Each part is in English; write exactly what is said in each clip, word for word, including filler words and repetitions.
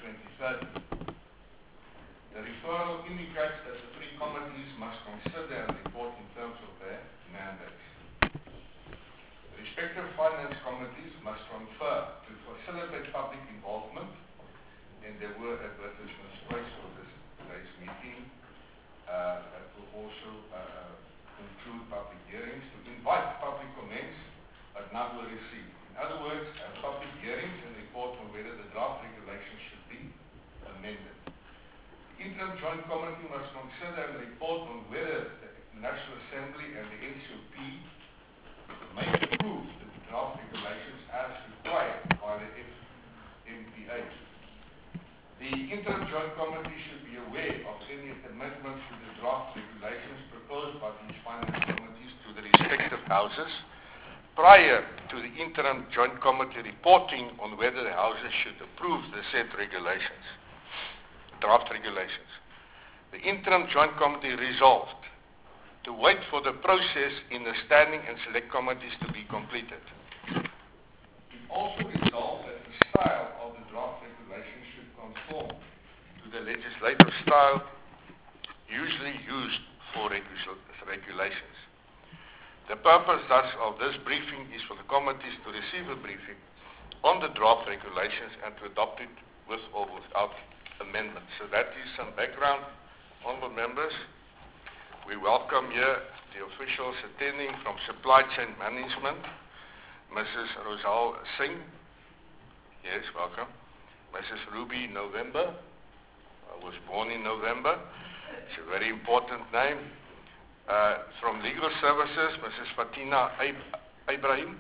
twenty thirteen. The referral indicates that the three committees must consider and report in terms of their mandates. The respective finance committees must confer to facilitate public involvement, and there were advertisements placed for this today's meeting. Uh, that will also uh, include public hearings to invite public comments, but none were received. In other words, have public hearings and report on whether the draft regulations should be amended. The Interim Joint Committee must consider and report on whether the National Assembly and the N C O P may approve the draft regulations as required by the F M P A. The Interim Joint Committee should be aware of any amendments to the draft regulations proposed by these finance committees to the respective houses prior to the Interim Joint Committee reporting on whether the houses should approve the said regulations, draft regulations. The Interim Joint Committee resolved to wait for the process in the Standing and Select Committees to be completed. It also resolved that the style of the draft regulations should conform to the legislative style usually used for regu- regulations. The purpose thus of this briefing is for the committees to receive a briefing on the draft regulations and to adopt it with or without amendments. So that is some background. Honourable members, we welcome here the officials attending from Supply Chain Management, Missus Rosal Singh. Yes, welcome. Missus Ruby November. I was born in November. It's a very important name. Uh, from Legal Services, Missus Fatina Ab- Ibrahim.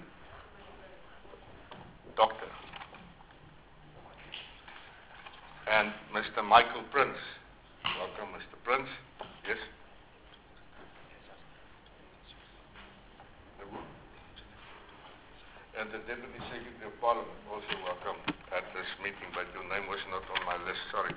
Doctor. And Mister Michael Prince. Welcome, Mister Prince. Yes. And the Deputy Secretary of Parliament, also welcome at this meeting, but your name was not on my list, sorry.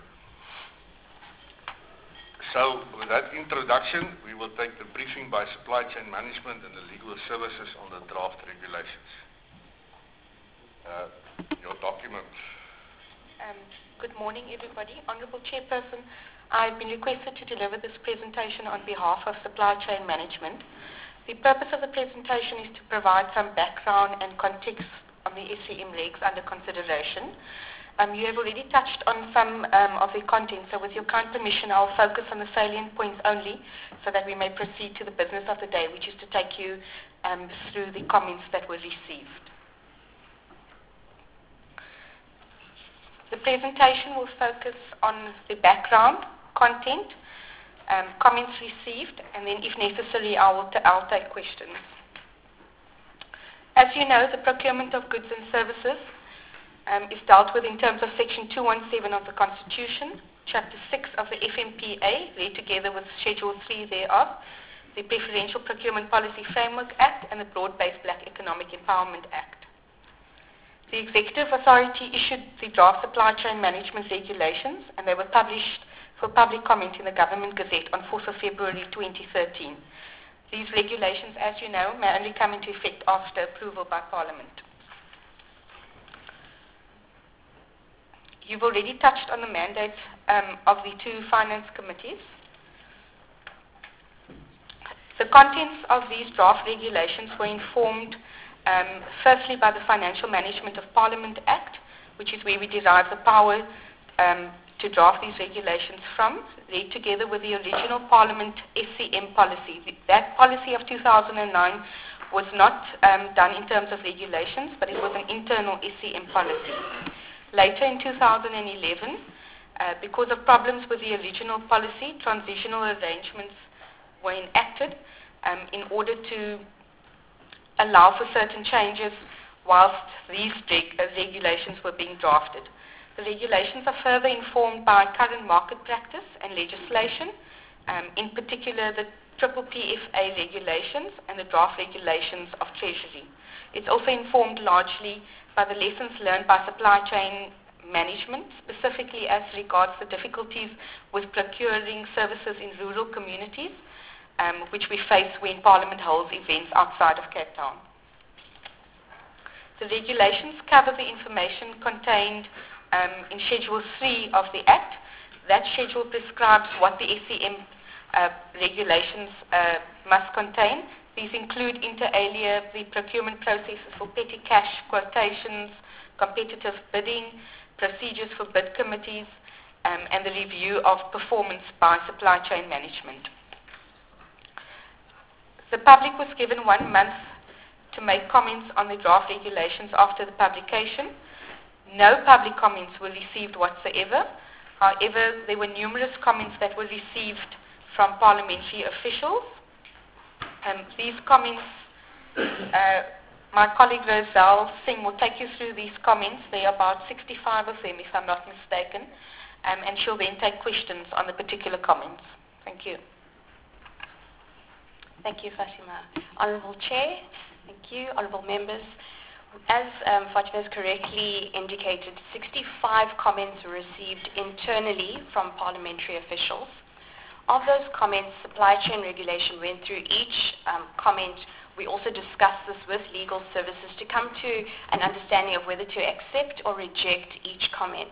So, with that introduction, we will take the briefing by Supply Chain Management and the Legal Services on the draft regulations. Uh, your document. Um, good morning, everybody. Honourable Chairperson, I've been requested to deliver this presentation on behalf of Supply Chain Management. The purpose of the presentation is to provide some background and context on the S C M regs under consideration. Um, you have already touched on some um, of the content, so with your kind permission, I'll focus on the salient points only so that we may proceed to the business of the day, which is to take you um, through the comments that were received. The presentation will focus on the background, content, um, comments received, and then if necessary, I will t- I'll take questions. As you know, the procurement of goods and services Um, is dealt with in terms of Section two seventeen of the Constitution, Chapter six of the F M P A, read together with Schedule three thereof, the Preferential Procurement Policy Framework Act, and the Broad-Based Black Economic Empowerment Act. The Executive Authority issued the draft Supply Chain Management Regulations, and they were published for public comment in the Government Gazette on fourth of February twenty thirteen. These regulations, as you know, may only come into effect after approval by Parliament. You've already touched on the mandates um, of the two finance committees. The contents of these draft regulations were informed um, firstly by the Financial Management of Parliament Act, which is where we derive the power um, to draft these regulations from, read together with the original Parliament S C M policy. That policy of two thousand nine was not um, done in terms of regulations, but it was an internal S C M policy. Later in two thousand eleven, uh, because of problems with the original policy, transitional arrangements were enacted um, in order to allow for certain changes whilst these reg- uh, regulations were being drafted. The regulations are further informed by current market practice and legislation, um, in particular the Triple P F A regulations and the draft regulations of Treasury. It's also informed largely by the lessons learned by supply chain management, specifically as regards the difficulties with procuring services in rural communities, um, which we face when Parliament holds events outside of Cape Town. The regulations cover the information contained um, in Schedule three of the Act. That schedule prescribes what the S C M uh, regulations uh, must contain. These include inter alia the procurement processes for petty cash quotations, competitive bidding, procedures for bid committees, um, and the review of performance by supply chain management. The public was given one month to make comments on the draft regulations after the publication. No public comments were received whatsoever. However, there were numerous comments that were received from parliamentary officials. Um, these comments, uh, my colleague Roselle Singh will take you through these comments. There are about sixty-five of them, if I'm not mistaken, um, and she'll then take questions on the particular comments. Thank you. Thank you, Fatima. Honourable Chair, thank you. Honourable members, as um, Fatima has correctly indicated, sixty-five comments were received internally from parliamentary officials. Of those comments, supply chain regulation went through each um, comment. We also discussed this with legal services to come to an understanding of whether to accept or reject each comment.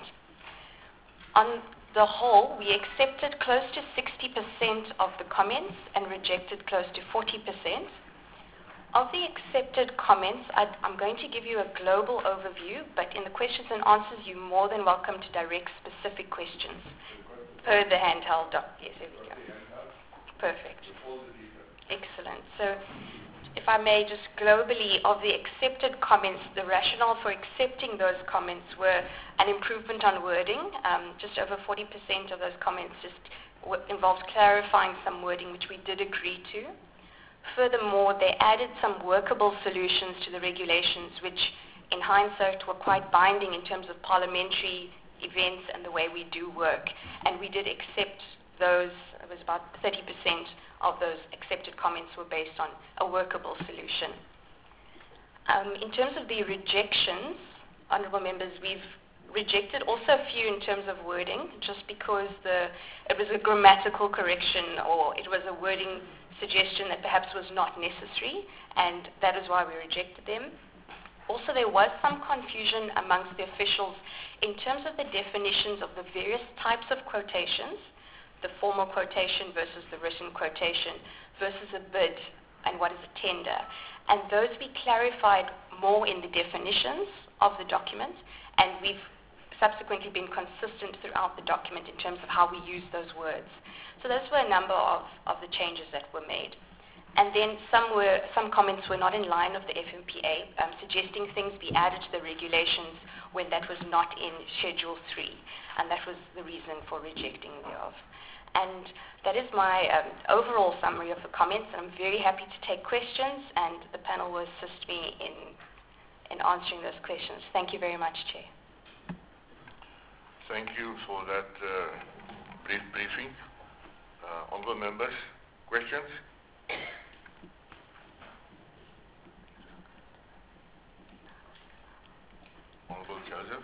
On the whole, we accepted close to sixty percent of the comments and rejected close to forty percent. Of the accepted comments, I'd, I'm going to give you a global overview, but in the questions and answers, you're more than welcome to direct specific questions per the handheld doc. Yes, there we go. Perfect. Excellent. So, if I may, just globally, of the accepted comments, the rationale for accepting those comments were an improvement on wording. Um, just over forty percent of those comments just w- involved clarifying some wording, which we did agree to. Furthermore, they added some workable solutions to the regulations, which in hindsight were quite binding in terms of parliamentary events and the way we do work. And we did accept those. It was about thirty percent of those accepted comments were based on a workable solution. Um, in terms of the rejections, honourable members, we've rejected also a few in terms of wording, just because the, it was a grammatical correction or it was a wording suggestion that perhaps was not necessary, and that is why we rejected them. Also, there was some confusion amongst the officials in terms of the definitions of the various types of quotations, the formal quotation versus the written quotation, versus a bid, and what is a tender. And those we clarified more in the definitions of the document, and we've subsequently been consistent throughout the document in terms of how we use those words. So those were a number of, of the changes that were made. And then some were some comments were not in line of the F M P A, um, suggesting things be added to the regulations when that was not in Schedule three, and that was the reason for rejecting thereof. And that is my um, overall summary of the comments. I'm very happy to take questions, and the panel will assist me in, in answering those questions. Thank you very much, Chair. Thank you for that uh, brief briefing. Uh, honourable members, questions? Honourable Joseph.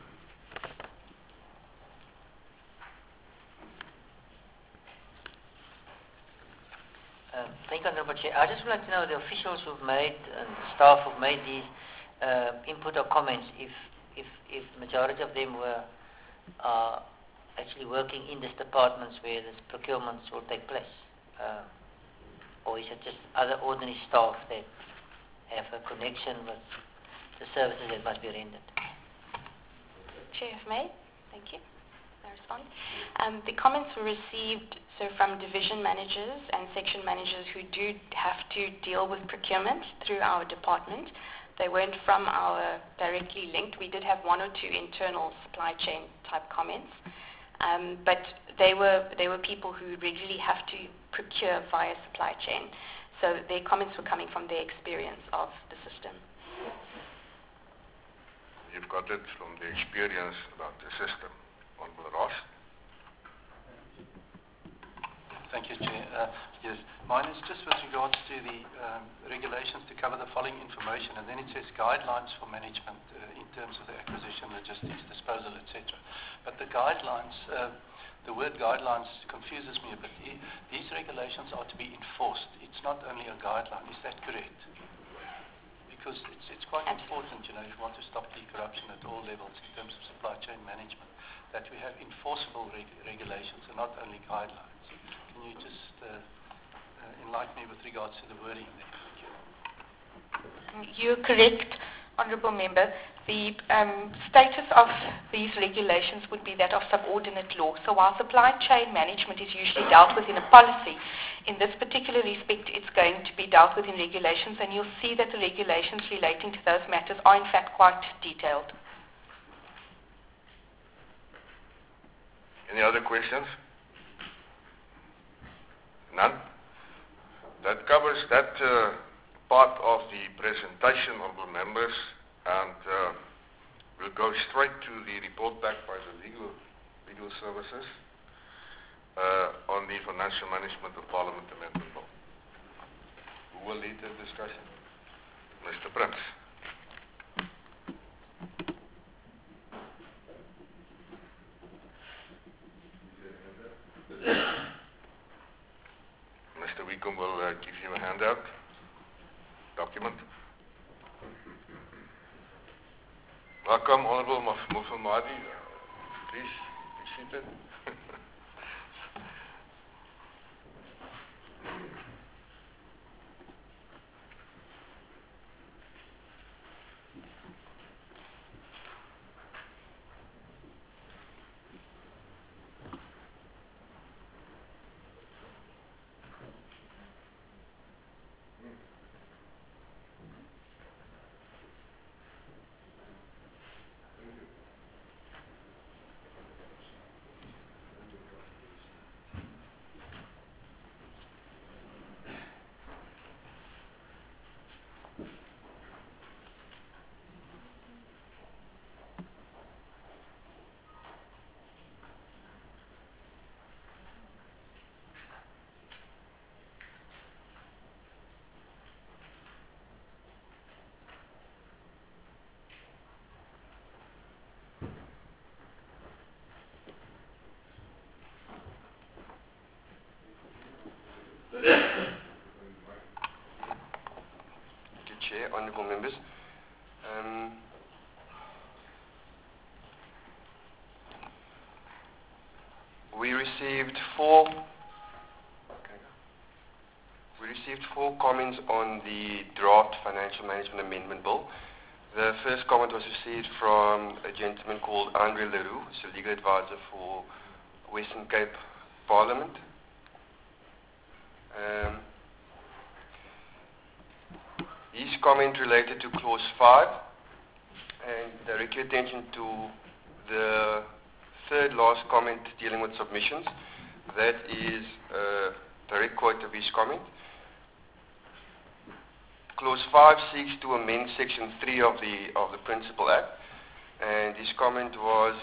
Uh, thank you, Honourable Chair. I just would like to know the officials who've made and staff who've made these uh, input or comments, if if if majority of them were uh, actually working in these departments where this procurements will take place, uh, or is it just other ordinary staff that have a connection with the services that must be rendered? Chair, if may, thank you. I respond. Um, the comments were received so from division managers and section managers who do have to deal with procurement through our department. They weren't from our directly linked. We did have one or two internal supply chain type comments, um, but they were they were people who regularly have to procure via supply chain. So their comments were coming from their experience of the system. You've got it from the experience about the system. Honourable Ross. Thank you, Chair. Uh, yes, mine is just with regards to the um, regulations to cover the following information, and then it says guidelines for management uh, in terms of the acquisition, logistics, disposal, et cetera. But the guidelines, uh, the word guidelines confuses me a bit. These regulations are to be enforced. It's not only a guideline. Is that correct? because it's, it's quite Absolutely. important, you know, if you want to stop the corruption at all levels in terms of supply chain management, that we have enforceable reg regulations and not only guidelines. Can you just uh, uh, enlighten me with regards to the wording there? You're correct, Honourable Member. The um, status of these regulations would be that of subordinate law. So while supply chain management is usually dealt with in a policy, in this particular respect it's going to be dealt with in regulations, and you'll see that the regulations relating to those matters are in fact quite detailed. Any other questions? None? That covers that uh, part of the presentation, honourable members, and uh, we'll go straight to the report back by the legal, legal services uh, on the Financial Management of Parliament Amendment Bill. Who will lead the discussion? Mister Prince. Mister Wickham will uh, give you a handout, document. Welcome, Honourable Mufamadi. Uh, please be seated. Chair, honourable members. Um, we received four. Okay, we received four comments on the draft Financial Management Amendment Bill. The first comment was received from a gentleman called Andre Leroux, who's a legal advisor for Western Cape Parliament. Um, His comment related to clause five and direct your attention to the third last comment dealing with submissions. That is a direct quote of his comment. Clause five seeks to amend section three of the of the Principal Act, and his comment was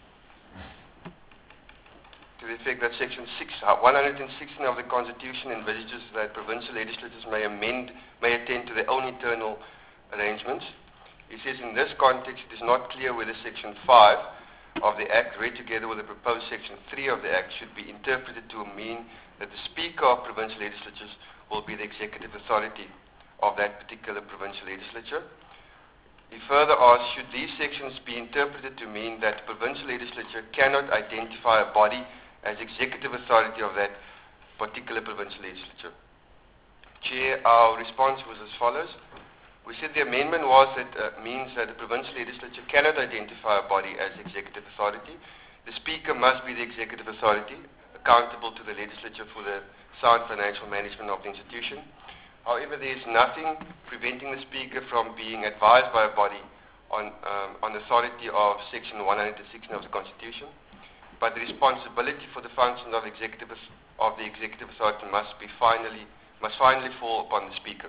to the effect that section six, one hundred sixteen of the Constitution envisages that provincial legislatures may amend, may attend to their own internal arrangements. He says in this context it is not clear whether section five of the Act, read together with the proposed section three of the Act, should be interpreted to mean that the Speaker of provincial legislatures will be the executive authority of that particular provincial legislature. He further asked, should these sections be interpreted to mean that the provincial legislature cannot identify a body as executive authority of that particular provincial legislature? Chair, our response was as follows. We said the amendment was that uh, means that the provincial legislature cannot identify a body as executive authority. The Speaker must be the executive authority, accountable to the legislature for the sound financial management of the institution. However, there is nothing preventing the Speaker from being advised by a body on, um, on the authority of section one hundred sixteen of the Constitution. But the responsibility for the function of, executive, of the executive authority must be finally must finally fall upon the Speaker.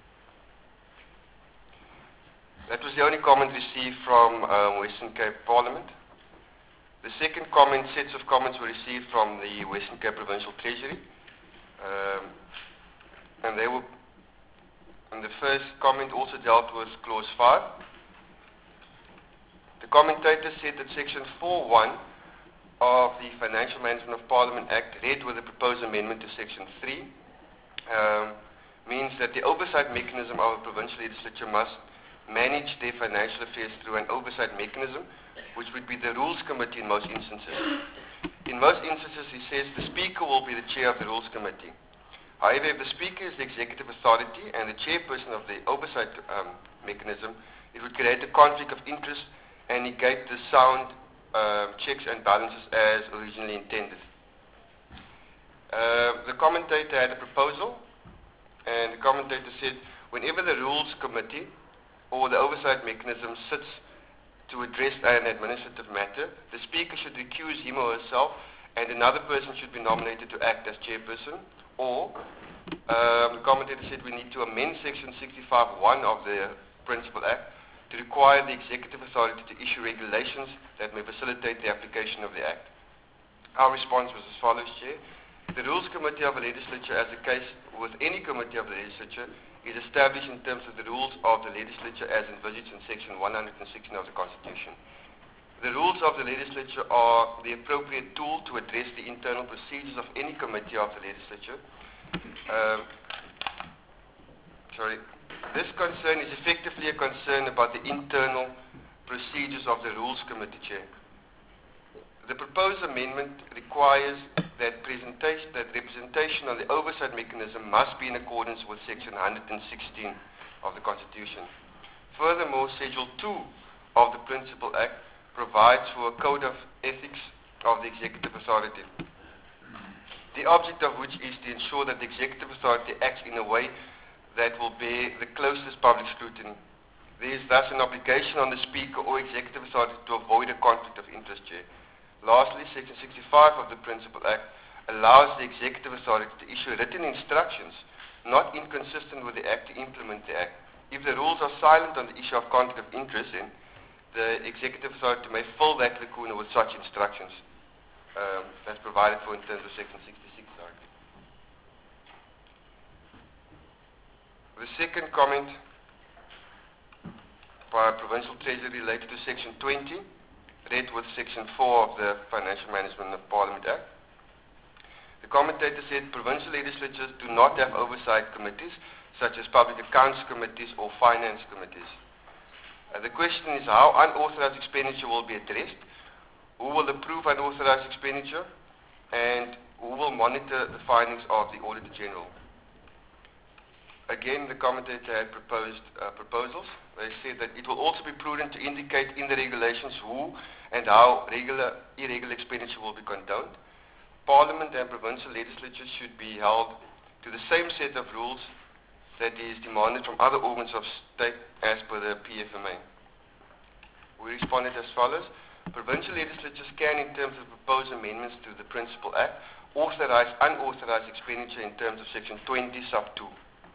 That was the only comment received from um, Western Cape Parliament. The second comment, sets of comments were received from the Western Cape Provincial Treasury, um, and they were. And the first comment also dealt with clause five. The commentator said that section four point one of the Financial Management of Parliament Act, read with the proposed amendment to section three, um, means that the oversight mechanism of a provincial legislature must manage their financial affairs through an oversight mechanism, which would be the Rules Committee in most instances. In most instances, he says the Speaker will be the chair of the Rules Committee. However, if the Speaker is the executive authority and the chairperson of the oversight um, mechanism, it would create a conflict of interest and negate the sound uh, checks and balances as originally intended. Uh, the commentator had a proposal, and the commentator said, whenever the Rules Committee or the oversight mechanism sits to address an administrative matter, the Speaker should recuse him or herself, and another person should be nominated to act as chairperson. Or, um, the commentator said we need to amend Section sixty-five one of the Principal Act to require the executive authority to issue regulations that may facilitate the application of the Act. Our response was as follows, Chair. The Rules Committee of the Legislature, as the case with any committee of the Legislature, is established in terms of the rules of the Legislature as envisaged in Section one hundred sixteen of the Constitution. The rules of the Legislature are the appropriate tool to address the internal procedures of any committee of the Legislature. Um, sorry. This concern is effectively a concern about the internal procedures of the Rules Committee, Chair. The proposed amendment requires that presentation, that representation on the oversight mechanism must be in accordance with Section one hundred sixteen of the Constitution. Furthermore, Schedule two of the Principal Act provides for a code of ethics of the executive authority, the object of which is to ensure that the executive authority acts in a way that will bear the closest public scrutiny. There is thus an obligation on the Speaker or executive authority to avoid a conflict of interest, Chair. Lastly, Section sixty-five of the Principal Act allows the executive authority to issue written instructions not inconsistent with the Act to implement the Act. If the rules are silent on the issue of conflict of interest, then the executive authority may fill that lacuna with such instructions um, that's provided for in terms of Section sixty-six. Sorry. The second comment by Provincial Treasury related to Section twenty, read with Section four of the Financial Management of Parliament Act. The commentator said provincial legislatures do not have oversight committees such as public accounts committees or finance committees. Uh, the question is how unauthorized expenditure will be addressed, who will approve unauthorized expenditure, and who will monitor the findings of the Auditor General. Again, the commentator had proposed uh, proposals. They said that it will also be prudent to indicate in the regulations who and how regular, irregular expenditure will be condoned. Parliament and provincial legislatures should be held to the same set of rules that is demanded from other organs of state as per the P F M A. We responded as follows. Provincial legislatures can, in terms of proposed amendments to the Principal Act, authorize unauthorized expenditure in terms of Section twenty sub two.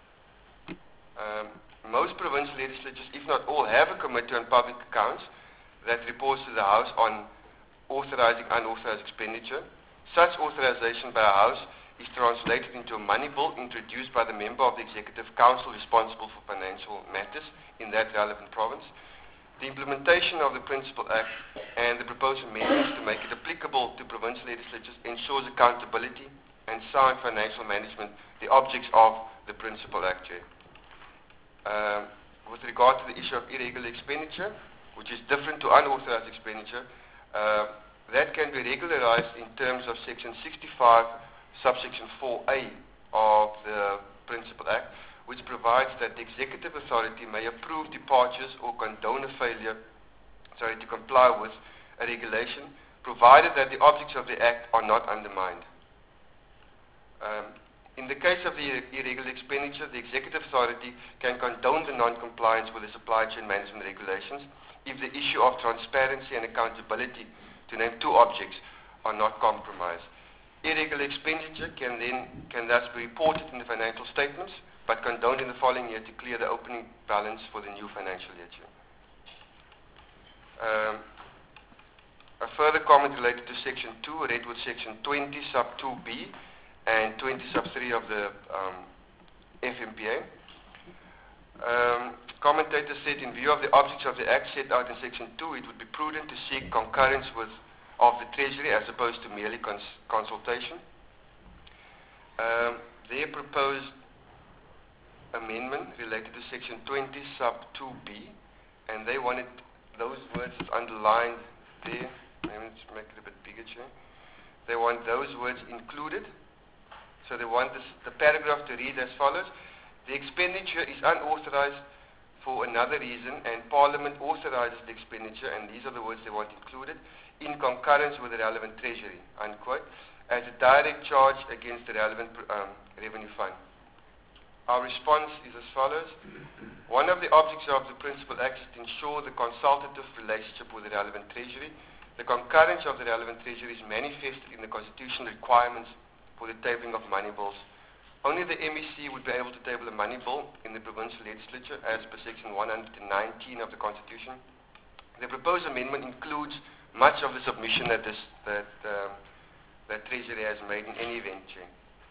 Um, most provincial legislatures, if not all, have a committee on public accounts that reports to the House on authorizing unauthorized expenditure. Such authorization by a House is translated into a money bill introduced by the member of the Executive Council responsible for financial matters in that relevant province. The implementation of the Principal Act and the proposed amendments to make it applicable to provincial legislatures ensures accountability and sound financial management, the objects of the Principal Act, Chair. Um, with regard to the issue of irregular expenditure, which is different to unauthorized expenditure, uh, that can be regularized in terms of Section sixty-five, subsection four A of the Principal Act, which provides that the executive authority may approve departures or condone a failure sorry, to comply with a regulation, provided that the objects of the Act are not undermined. Um, in the case of the irregular expenditure, the executive authority can condone the non-compliance with the supply chain management regulations if the issue of transparency and accountability, to name two objects, are not compromised. Irregular expenditure can then can thus be reported in the financial statements, but condoned in the following year to clear the opening balance for the new financial year. Um, a further comment related to Section two, read with Section twenty sub two B and twenty sub three of the um, F M P A. Um, commentator said in view of the objects of the Act set out in Section two, it would be prudent to seek concurrence with of the Treasury as opposed to merely cons consultation. Um, their proposed amendment related to section twenty sub two B, and they wanted those words underlined there. Let me just make it a bit bigger, Chair. They want those words included. So they want this, the paragraph to read as follows. The expenditure is unauthorized for another reason, and Parliament authorizes the expenditure, and these are the words they want included, in concurrence with the relevant treasury, unquote, as a direct charge against the relevant um, revenue fund. Our response is as follows. One of the objects of the Principal Act is to ensure the consultative relationship with the relevant treasury. The concurrence of the relevant treasury is manifested in the constitutional requirements for the tabling of money bills. Only the M E C would be able to table a money bill in the provincial legislature as per section one hundred nineteen of the Constitution. The proposed amendment includes much of the submission that, this, that, um, that Treasury has made in any event, Chair.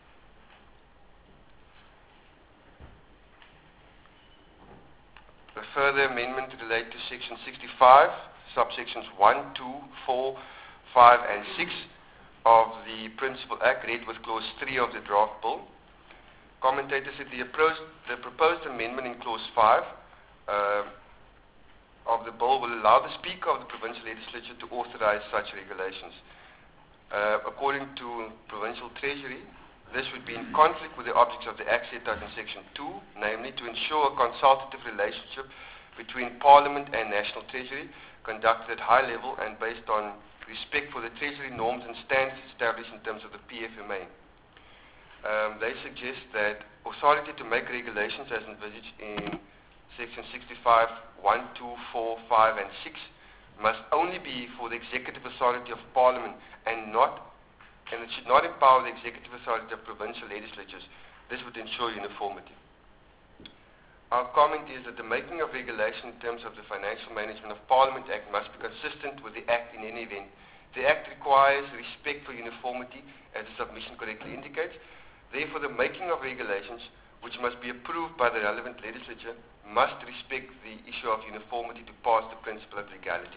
The further amendment relate to section sixty-five, subsections one, two, four, five and six of the Principal Act, read with clause three of the draft bill. Commentators said the, the proposed amendment in clause five uh, of the bill will allow the Speaker of the Provincial Legislature to authorize such regulations. Uh, according to Provincial Treasury, this would be in conflict with the objects of the Act set out in section two, namely to ensure a consultative relationship between Parliament and National Treasury conducted at high level and based on respect for the Treasury norms and standards established in terms of the P F M A. Um, they suggest that authority to make regulations as envisaged in section sixty-five, one, two, four, five and six must only be for the executive authority of Parliament and not and it should not empower the executive authority of provincial legislatures. This would ensure uniformity. Our comment is that the making of regulation in terms of the Financial Management of Parliament Act must be consistent with the Act in any event. The Act requires respect for uniformity, as the submission correctly indicates. Therefore, the making of regulations, which must be approved by the relevant legislature, must respect the issue of uniformity to pass the principle of legality.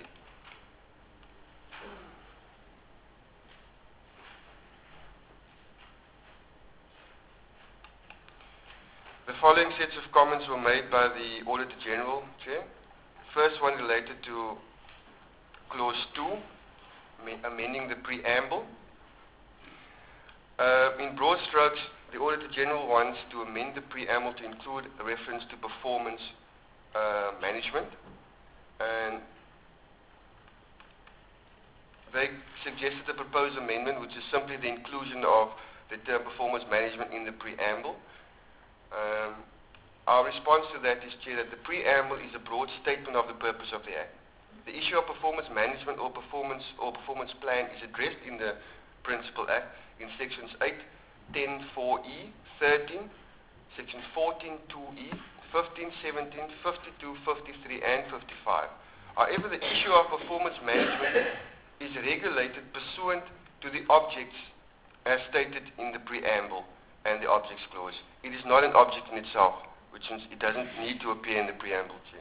The following sets of comments were made by the Auditor General, Chair. First one related to clause two, amending the preamble. Uh, in broad strokes, the Auditor General wants to amend the preamble to include a reference to performance uh, management, and they suggested a proposed amendment which is simply the inclusion of the term performance management in the preamble. Um, our response to that is, Chair, that the preamble is a broad statement of the purpose of the Act. The issue of performance management or performance or performance plan is addressed in the Principal Act in sections eight, ten, four E, thirteen, section fourteen, two E, fifteen, seventeen, fifty-two, fifty-three and fifty-five. However, the issue of performance management is regulated pursuant to the objects as stated in the preamble and the objects clause. It is not an object in itself, which means it doesn't need to appear in the preamble, Chair.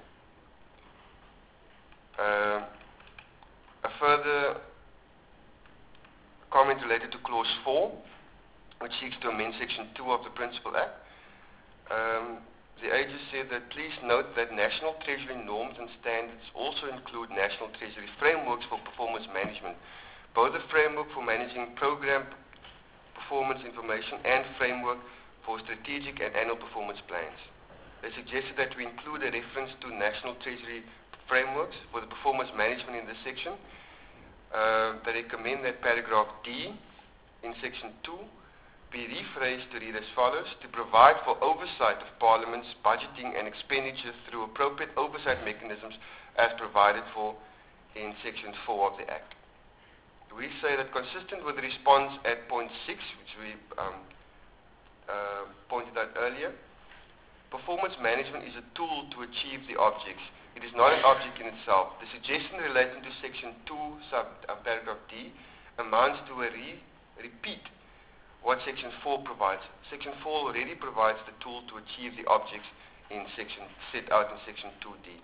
Uh, a further comment related to clause four, which seeks to amend section two of the Principal Act. Um, the A G said that please note that National Treasury norms and standards also include National Treasury frameworks for performance management, both the framework for managing program performance information and framework for strategic and annual performance plans. They suggested that we include a reference to National Treasury frameworks for the performance management in this section. Uh, they recommend that paragraph D in section two be rephrased to read as follows: to provide for oversight of Parliament's budgeting and expenditure through appropriate oversight mechanisms as provided for in section four of the Act. We say that consistent with the response at point six, which we um, uh, pointed out earlier, performance management is a tool to achieve the objects. It is not an object in itself. The suggestion relating to section two, sub uh, paragraph D, amounts to a re repeat what section four provides. Section four already provides the tool to achieve the objects in section set out in section two D.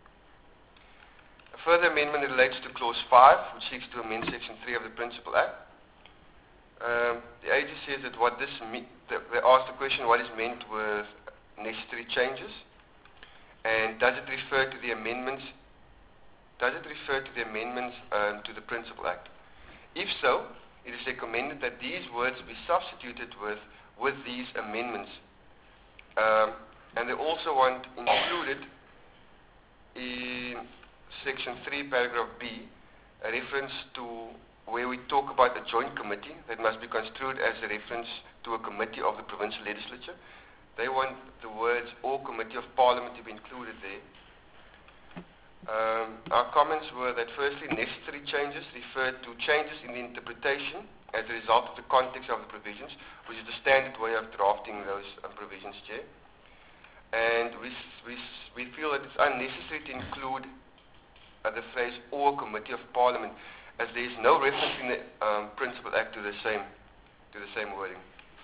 A further amendment relates to clause five, which seeks to amend section three of the Principal Act. Um, the A G says that what this me they asked the question what is meant with necessary changes? And does it refer to the amendments? Does it refer to the amendments um, to the Principal Act? If so, it is recommended that these words be substituted with with these amendments. Um, and they also want included in section three, paragraph B, a reference to where we talk about a joint committee that must be construed as a reference to a committee of the provincial legislature. They want the words or committee of parliament to be included there. Um, our comments were that firstly, necessary changes referred to changes in the interpretation as a result of the context of the provisions, which is the standard way of drafting those uh, provisions, Chair. And we, we, we feel that it's unnecessary to include uh, the phrase or committee of parliament, as there is no reference in the um, Principal Act to the same, to the same wording.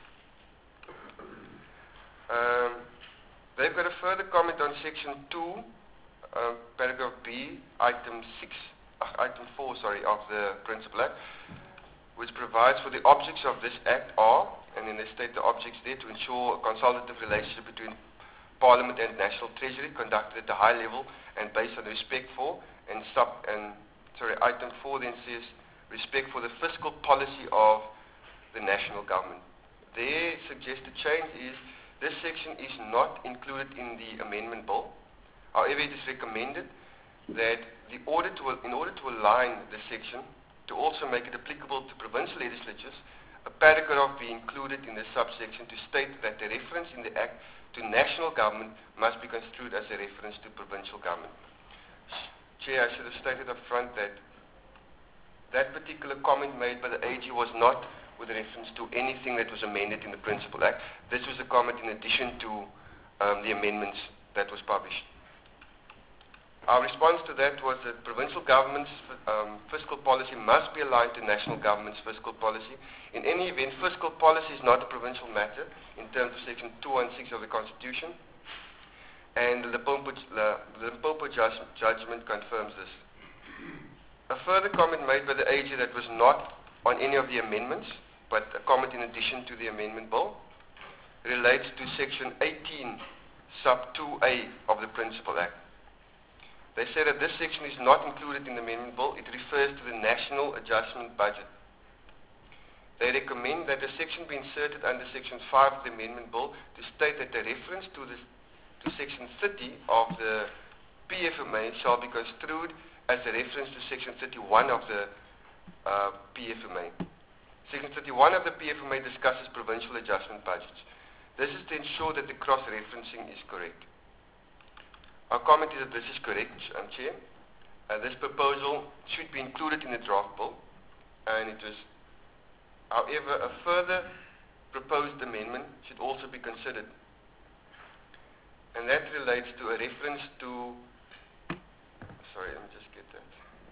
Um, they've got a further comment on section two, uh, paragraph B, item six, uh, item four, sorry, of the Principal Act, which provides for the objects of this Act are, and then they state the objects there, to ensure a consultative relationship between Parliament and National Treasury conducted at a high level and based on respect for, and sub, and sorry, item four then says respect for the fiscal policy of the national government. Their suggested change is this section is not included in the amendment bill. However, it is recommended that the order to, in order to align the section to also make it applicable to provincial legislatures, a paragraph be included in the subsection to state that the reference in the Act to national government must be construed as a reference to provincial government. Chair, I should have stated up front that that particular comment made by the A G was not with reference to anything that was amended in the Principal Act. This was a comment in addition to um, the amendments that was published. Our response to that was that provincial government's um, fiscal policy must be aligned to national government's fiscal policy. In any event, fiscal policy is not a provincial matter in terms of section two sixteen of the Constitution, and the Limpopo, the Limpopo judge, judgment confirms this. A further comment made by the A G that was not on any of the amendments, but a comment in addition to the amendment bill, relates to section eighteen, sub two A of the Principal Act. They say that this section is not included in the amendment bill. It refers to the National Adjustment Budget. They recommend that the section be inserted under section five of the amendment bill to state that the reference to, this, to section thirty of the P F M A shall be construed as a reference to section thirty-one of the uh, P F M A. Section thirty-one of the P F M A discusses provincial adjustment budgets. This is to ensure that the cross-referencing is correct. Our comment is that this is correct, um, Chair. Uh, this proposal should be included in the draft bill, and it was, however, a further proposed amendment should also be considered. And that relates to a reference to, sorry, let me just get that.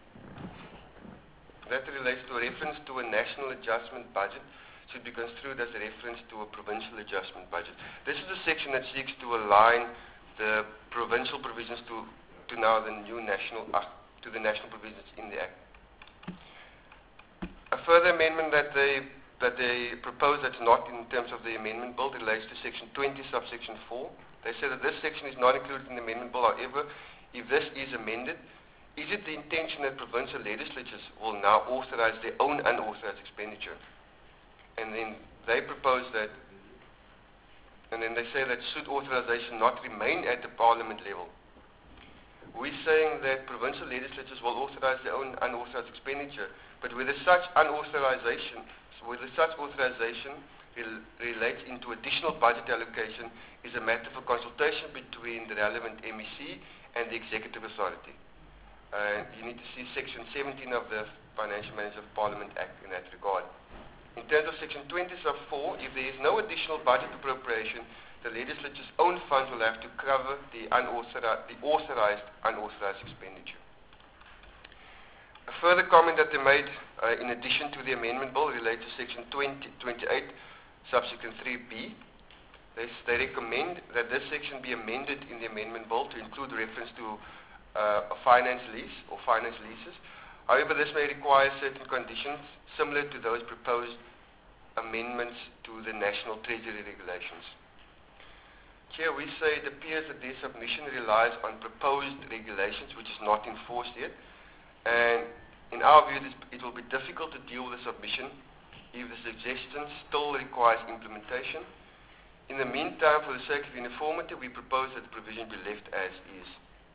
That relates to a reference to a national adjustment budget should be construed as a reference to a provincial adjustment budget. This is a section that seeks to align the provincial provisions to, to now the new national, uh, to the national provisions in the Act. A further amendment that they, that they propose that's not in terms of the amendment bill relates to section twenty, subsection four. They say that this section is not included in the amendment bill. However, if this is amended, is it the intention that provincial legislatures will now authorize their own unauthorized expenditure? And then they propose that And then they say that should authorization not remain at the Parliament level. We're saying that provincial legislatures will authorize their own unauthorized expenditure, but whether such unauthorization, whether such authorization rel relates into additional budget allocation is a matter for consultation between the relevant M E C and the Executive Authority. Uh, you need to see section seventeen of the Financial Management of Parliament Act in that regard. In terms of section twenty sub four, if there is no additional budget appropriation, the legislature's own funds will have to cover the, unauthorized, the authorized unauthorized expenditure. A further comment that they made uh, in addition to the amendment bill relates to section twenty, twenty-eight, subsection three B. They, they recommend that this section be amended in the amendment bill to include reference to uh, a finance lease or finance leases. However, this may require certain conditions similar to those proposed amendments to the National Treasury regulations. Chair, we say it appears that their submission relies on proposed regulations which is not enforced yet, and in our view this, it will be difficult to deal with the submission if the suggestion still requires implementation. In the meantime, for the sake of uniformity, we propose that the provision be left as is.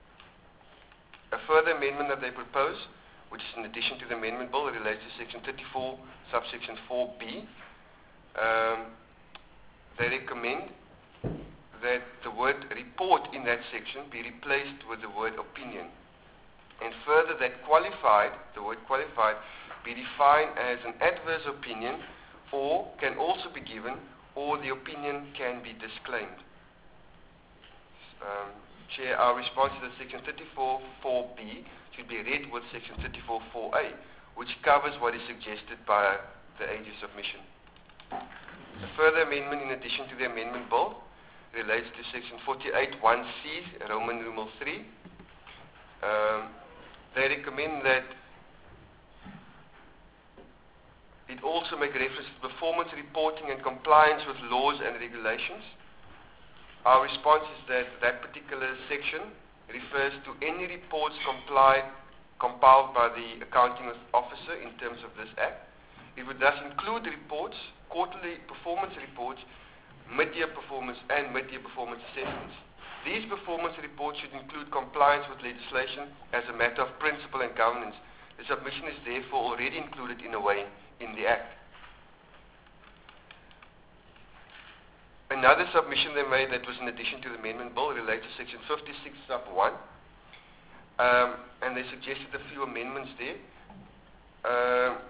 A further amendment that they propose, which is in addition to the amendment bill, relates to section thirty-four, subsection four B. Um, they recommend that the word report in that section be replaced with the word opinion. And further, that qualified, the word qualified, be defined as an adverse opinion, or can also be given, or the opinion can be disclaimed. Um, Chair, our response to the section thirty-four four B should be read with section thirty-four four A, which covers what is suggested by the A G submission. A further amendment in addition to the amendment bill relates to section forty-eight one C, Roman numeral three. Um, they recommend that it also make reference to performance reporting and compliance with laws and regulations. Our response is that that particular section refers to any reports complied, compiled by the accounting officer in terms of this Act. It would thus include reports, quarterly performance reports, mid-year performance and mid-year performance assessments. These performance reports should include compliance with legislation as a matter of principle and governance. The submission is therefore already included in a way in the Act. Another submission they made that was in addition to the amendment bill relates to section fifty-six sub one, um, and they suggested a few amendments there. Um,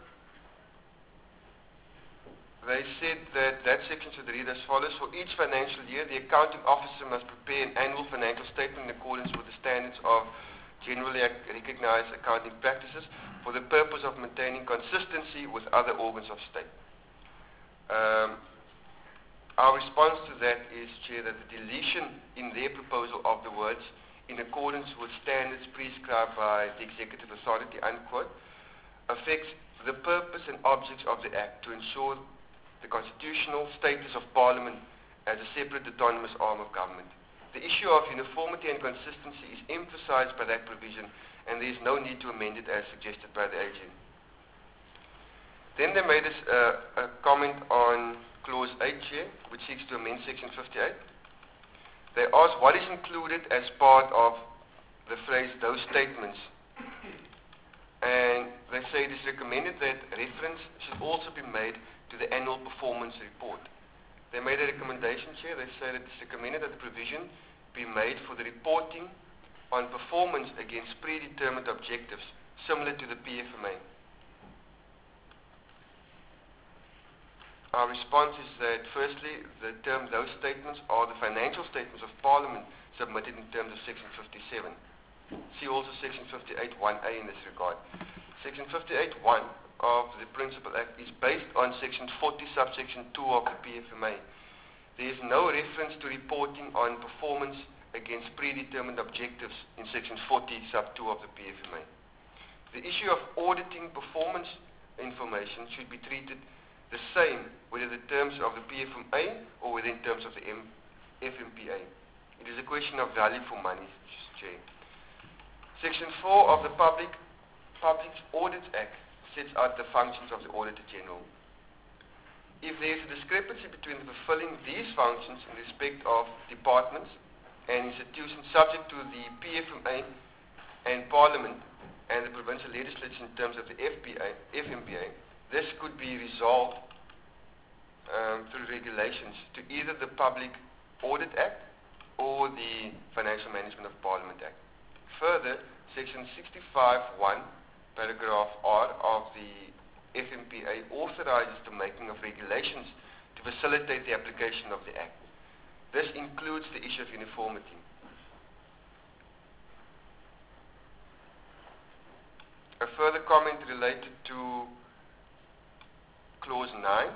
They said that that section should read as follows. For each financial year, the accounting officer must prepare an annual financial statement in accordance with the standards of generally recognized accounting practices for the purpose of maintaining consistency with other organs of state. Um, our response to that is, Chair, that the deletion in their proposal of the words in accordance with standards prescribed by the executive authority, unquote, affects the purpose and objects of the Act to ensure the constitutional status of Parliament as a separate autonomous arm of government. The issue of uniformity and consistency is emphasized by that provision, and there is no need to amend it as suggested by the A G M. Then they made us uh, a comment on Clause eight here, which seeks to amend Section fifty-eight. They asked what is included as part of the phrase, those statements. And they say it is recommended that reference should also be made to the annual performance report. They made a recommendation, Chair. They say that it's recommended that the provision be made for the reporting on performance against predetermined objectives, similar to the P F M A. Our response is that, firstly, the term those statements are the financial statements of Parliament submitted in terms of Section fifty-seven. See also Section fifty-eight one A in this regard. Section fifty-eight one of the Principal Act is based on Section forty, subsection two of the P F M A. There is no reference to reporting on performance against predetermined objectives in Section forty, sub two of the P F M A. The issue of auditing performance information should be treated the same whether in terms of the P F M A or within terms of the M F M P A. It is a question of value for money, Chair. Section four of the Public Public Audit Act sets out the functions of the Auditor General. If there is a discrepancy between fulfilling these functions in respect of departments and institutions subject to the P F M A and Parliament and the provincial legislature in terms of the F P A, F M P A, this could be resolved um, through regulations to either the Public Audit Act or the Financial Management of Parliament Act. Further, Section sixty-five one, paragraph R of the F M P A authorizes the making of regulations to facilitate the application of the Act. This includes the issue of uniformity. A further comment related to Clause nine.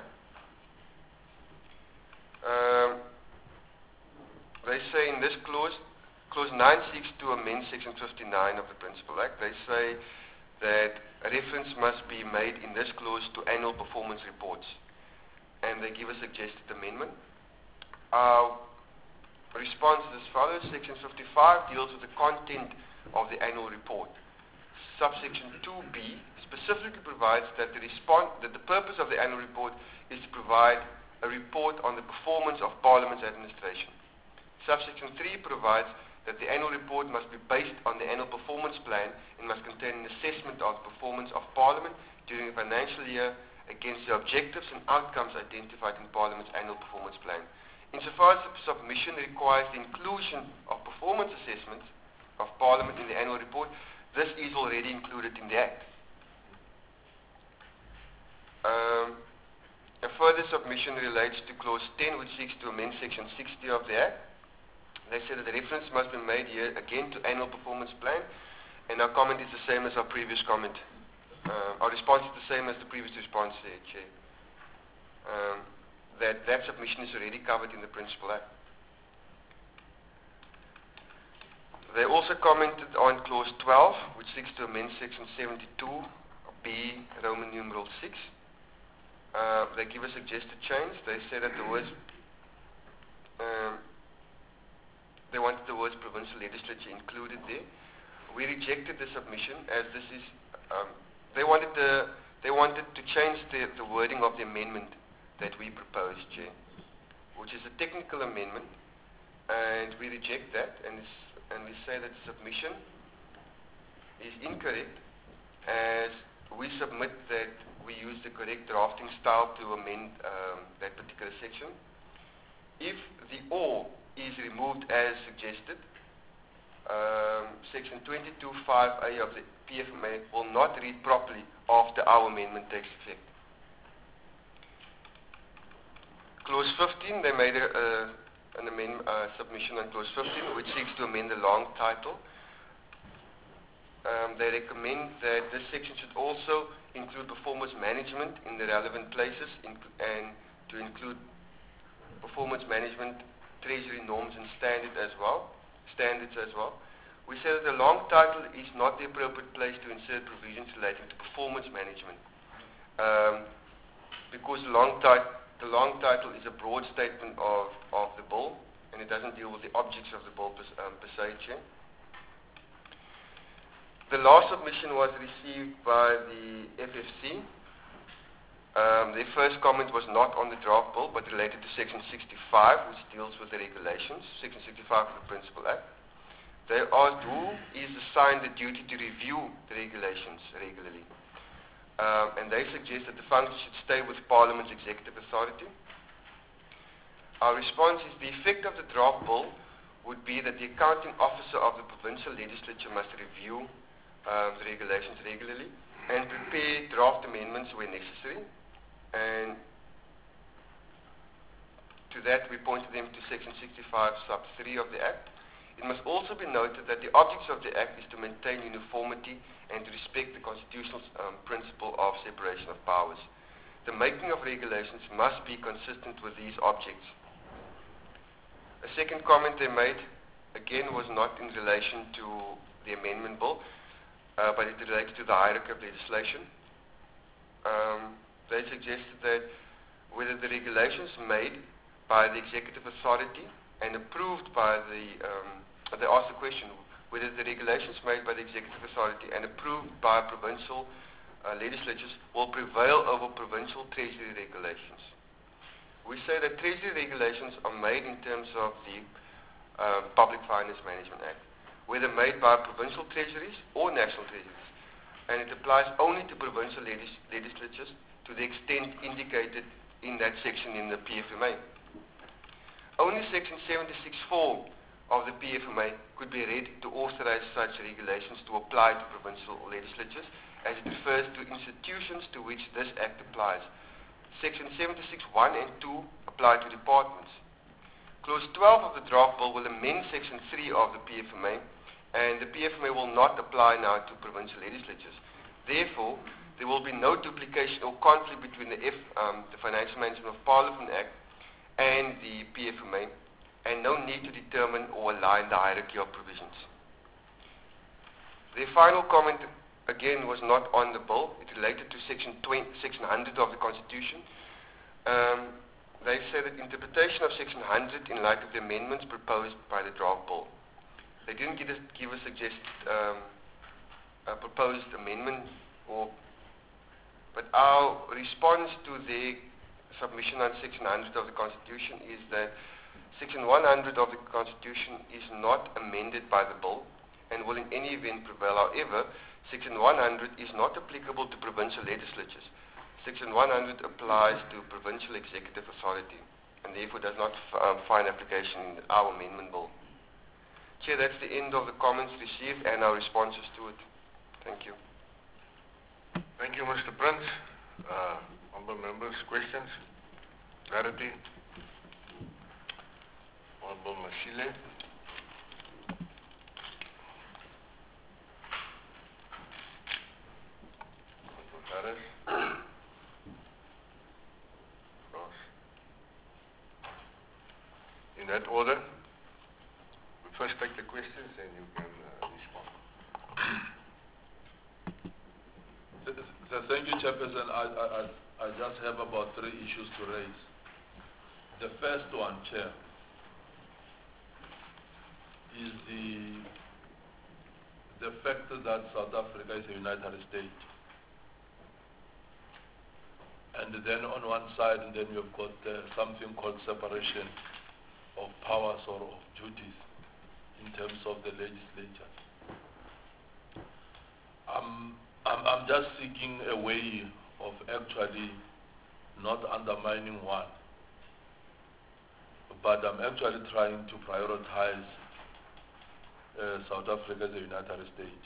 Um, they say in this clause, Clause nine seeks to amend Section fifty-nine of the Principal Act. They say that a reference must be made in this clause to annual performance reports, and they give a suggested amendment. Our response is as follows. Section fifty-five deals with the content of the annual report. Subsection two B specifically provides that the, respon that the purpose of the annual report is to provide a report on the performance of Parliament's administration. Subsection three provides that the annual report must be based on the annual performance plan and must contain an assessment of the performance of Parliament during a financial year against the objectives and outcomes identified in Parliament's annual performance plan. Insofar as the submission requires the inclusion of performance assessments of Parliament in the annual report, this is already included in the Act. Um, a further submission relates to Clause ten, which seeks to amend Section sixty of the Act. They say that the reference must be made here again to annual performance plan, and our comment is the same as our previous comment. Uh, our response is the same as the previous response there, Chair. Um, that that submission is already covered in the Principal Act. They also commented on Clause twelve, which seeks to amend Section seventy-two B, Roman numeral six. Uh, they give a suggested change. They say that the words, um, they wanted the words provincial legislature included there. We rejected the submission as this is, um, they wanted the, they wanted to change the, the wording of the amendment that we proposed, Chair, which is a technical amendment, and we reject that, and it's and we say that the submission is incorrect as we submit that we use the correct drafting style to amend um, that particular section. If the or is removed as suggested, um, section twenty-two five A of the P F M A will not read properly after our amendment takes effect. Clause fifteen, they made a, a an amendment, uh, submission on Clause fifteen, which seeks to amend the long title. Um, they recommend that this section should also include performance management in the relevant places and to include performance management, treasury norms and standard as well, standards as well. We say that the long title is not the appropriate place to insert provisions relating to performance management, um, because the long title The long title is a broad statement of, of the bill, and it doesn't deal with the objects of the bill per, um, per se. Chair. The last submission was received by the F F C. Um, their first comment was not on the draft bill, but related to Section sixty-five, which deals with the regulations, Section sixty-five of the Principal Act. They asked who is assigned the duty to review the regulations regularly. Um, and they suggest that the function should stay with Parliament's executive authority. Our response is the effect of the draft bill would be that the accounting officer of the provincial legislature must review um, the regulations regularly and prepare draft amendments where necessary. And to that we pointed them to Section sixty-five sub three of the Act. It must also be noted that the objects of the Act is to maintain uniformity and to respect the constitutional um, principle of separation of powers. The making of regulations must be consistent with these objects. A second comment they made, again, was not in relation to the amendment bill, uh, but it relates to the hierarchy of legislation. Um, they suggested that whether the regulations made by the executive authority and approved by the, um, they asked the question, whether the regulations made by the executive authority and approved by provincial uh, legislatures will prevail over provincial treasury regulations. We say that treasury regulations are made in terms of the uh, Public Finance Management Act, whether made by provincial treasuries or national treasuries, and it applies only to provincial legis legislatures to the extent indicated in that section in the P F M A. Only Section seventy-six four of the P F M A could be read to authorize such regulations to apply to provincial legislatures, as it refers to institutions to which this Act applies. Section seventy-six one and two apply to departments. Clause twelve of the draft bill will amend Section three of the P F M A, and the P F M A will not apply now to provincial legislatures. Therefore, there will be no duplication or conflict between the, F, um, the Financial Management of Parliament Act and the P F M A, and no need to determine or align the hierarchy of provisions. Their final comment, again, was not on the bill. It related to Section one hundred of the Constitution. Um, they say that interpretation of Section one hundred in light of the amendments proposed by the draft bill. They didn't give us, give a suggested um, a proposed amendment, or, but our response to their submission on Section one hundred of the Constitution is that Section one hundred of the Constitution is not amended by the bill and will in any event prevail. However, Section one hundred is not applicable to provincial legislatures. Section one hundred applies to provincial executive authority and therefore does not f um, find application in our amendment bill. Chair, that's the end of the comments received and our responses to it. Thank you. Thank you, Mister Prince. Uh, honorable members, questions? Clarity? Honorable Masile. Honorable Harris. Ross. In that order, we first take the questions and you can uh, respond. So thank you, Chairperson. I, I, I I just have about three issues to raise. The first one, Chair, is the the fact that South Africa is a United States. And then on one side, and then you've got uh, something called separation of powers or of duties in terms of the legislature. Um, I'm, I'm just seeking a way of actually not undermining one, but I'm actually trying to prioritize uh, South Africa as a United States.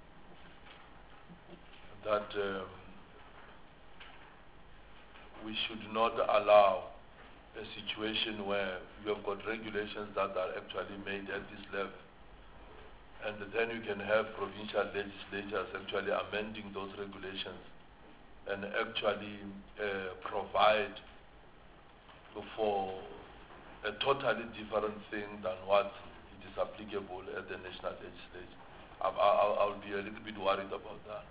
That um, we should not allow a situation where you have got regulations that are actually made at this level, and then you can have provincial legislatures actually amending those regulations and actually uh, provide for a totally different thing than what it is applicable at the national legislature. I'll, I'll, I'll be a little bit worried about that.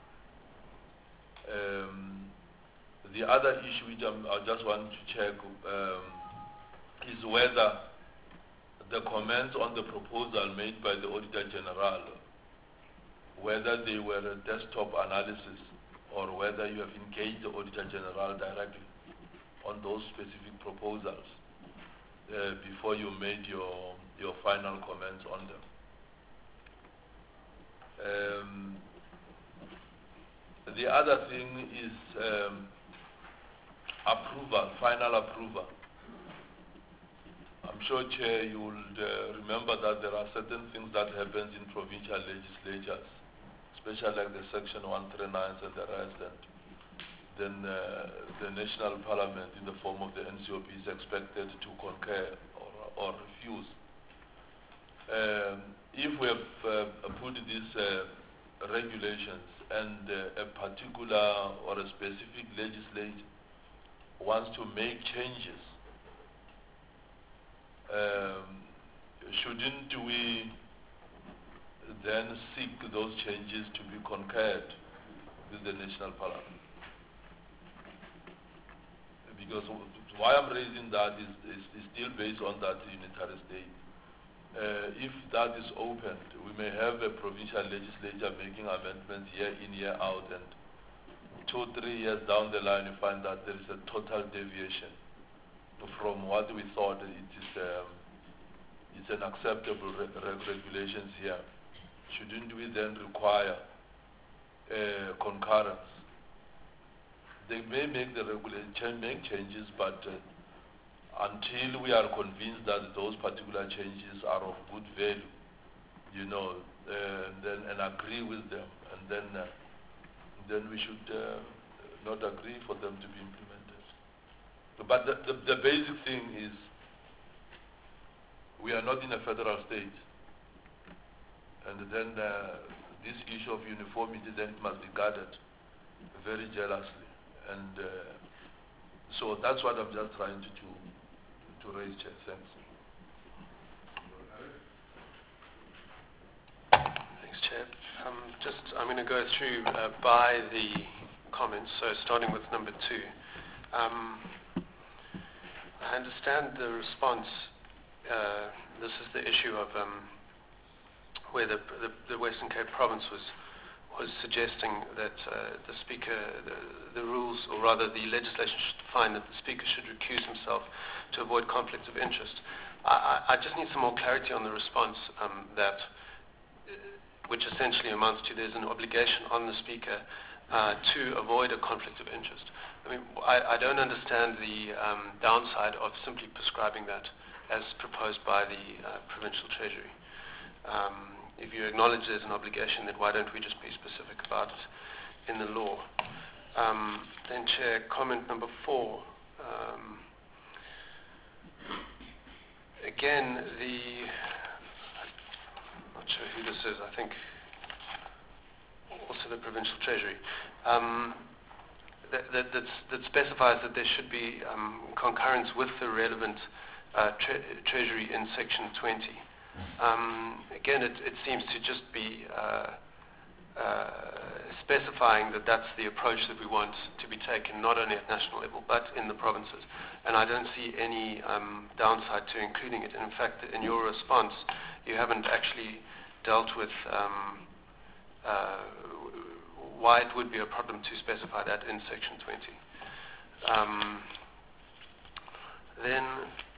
Um, the other issue which I'm, I just want to check um, is whether the comments on the proposal made by the Auditor General, whether they were a desktop analysis or whether you have engaged the Auditor General directly on those specific proposals uh, before you made your, your final comments on them. Um, the other thing is um, approval, final approval. I'm sure, Chair, you will uh, remember that there are certain things that happen in provincial legislatures, especially like the Section one thirty-nines and the rest, and then uh, the National Parliament in the form of the N C O P is expected to concur or, or refuse. Um, if we have uh, put these uh, regulations and uh, a particular or a specific legislature wants to make changes, um, shouldn't we then seek those changes to be concurred with the National Parliament? Because why I'm raising that is, is, is still based on that unitary state. Uh, if that is opened, we may have a provincial legislature making amendments year in, year out, and two, three years down the line you find that there is a total deviation from what we thought it is um, it's an acceptable re reg regulations here. Shouldn't we then require uh, concurrence? They may make the regulation make changes, but uh, until we are convinced that those particular changes are of good value, you know, uh, then and agree with them, and then uh, then we should uh, not agree for them to be implemented. But the, the, the basic thing is we are not in a federal state, and then uh, this issue of uniformity then must be guarded very jealously, and uh, so that's what I'm just trying to to, to raise, Chair. Thanks. Thanks, Chair. Um, just I'm going to go through uh, by the comments. So starting with number two. Um, I understand the response. Uh, this is the issue of um, where the, the, the Western Cape province was was suggesting that uh, the Speaker, the, the rules, or rather the legislation should define that the Speaker should recuse himself to avoid conflict of interest. I, I, I just need some more clarity on the response um, that, uh, which essentially amounts to there's an obligation on the Speaker uh, to avoid a conflict of interest. I mean, I, I don't understand the um, downside of simply prescribing that as proposed by the uh, Provincial Treasury. Um, if you acknowledge there's an obligation, then why don't we just be specific about it in the law? Um, then, Chair, comment number four. Um, again, the, I'm not sure who this is, I think also the Provincial Treasury, um, that, that, that's, that specifies that there should be um, concurrence with the relevant uh, tre Treasury in Section twenty. Um, again, it, it seems to just be uh, uh, specifying that that's the approach that we want to be taken, not only at national level, but in the provinces. And I don't see any um, downside to including it. And in fact, in your response, you haven't actually dealt with um, uh, why it would be a problem to specify that in Section twenty. Um, then,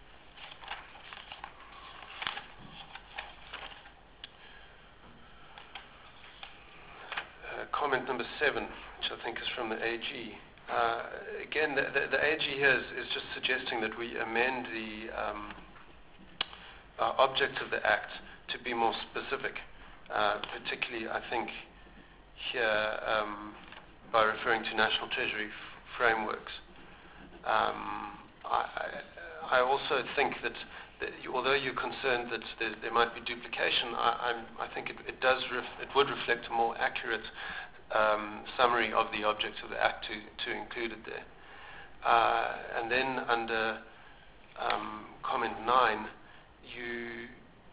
comment number seven, which I think is from the A G. Uh, again, the, the, the A G here is, is just suggesting that we amend the um, uh, object of the Act to be more specific, uh, particularly, I think, here um, by referring to National Treasury frameworks. Um, I, I also think that, that you, although you're concerned that there, there might be duplication, I, I'm, I think it, it does ref, it would reflect a more accurate um, summary of the objects of the Act to, to include it there. Uh, and then under um, comment nine, you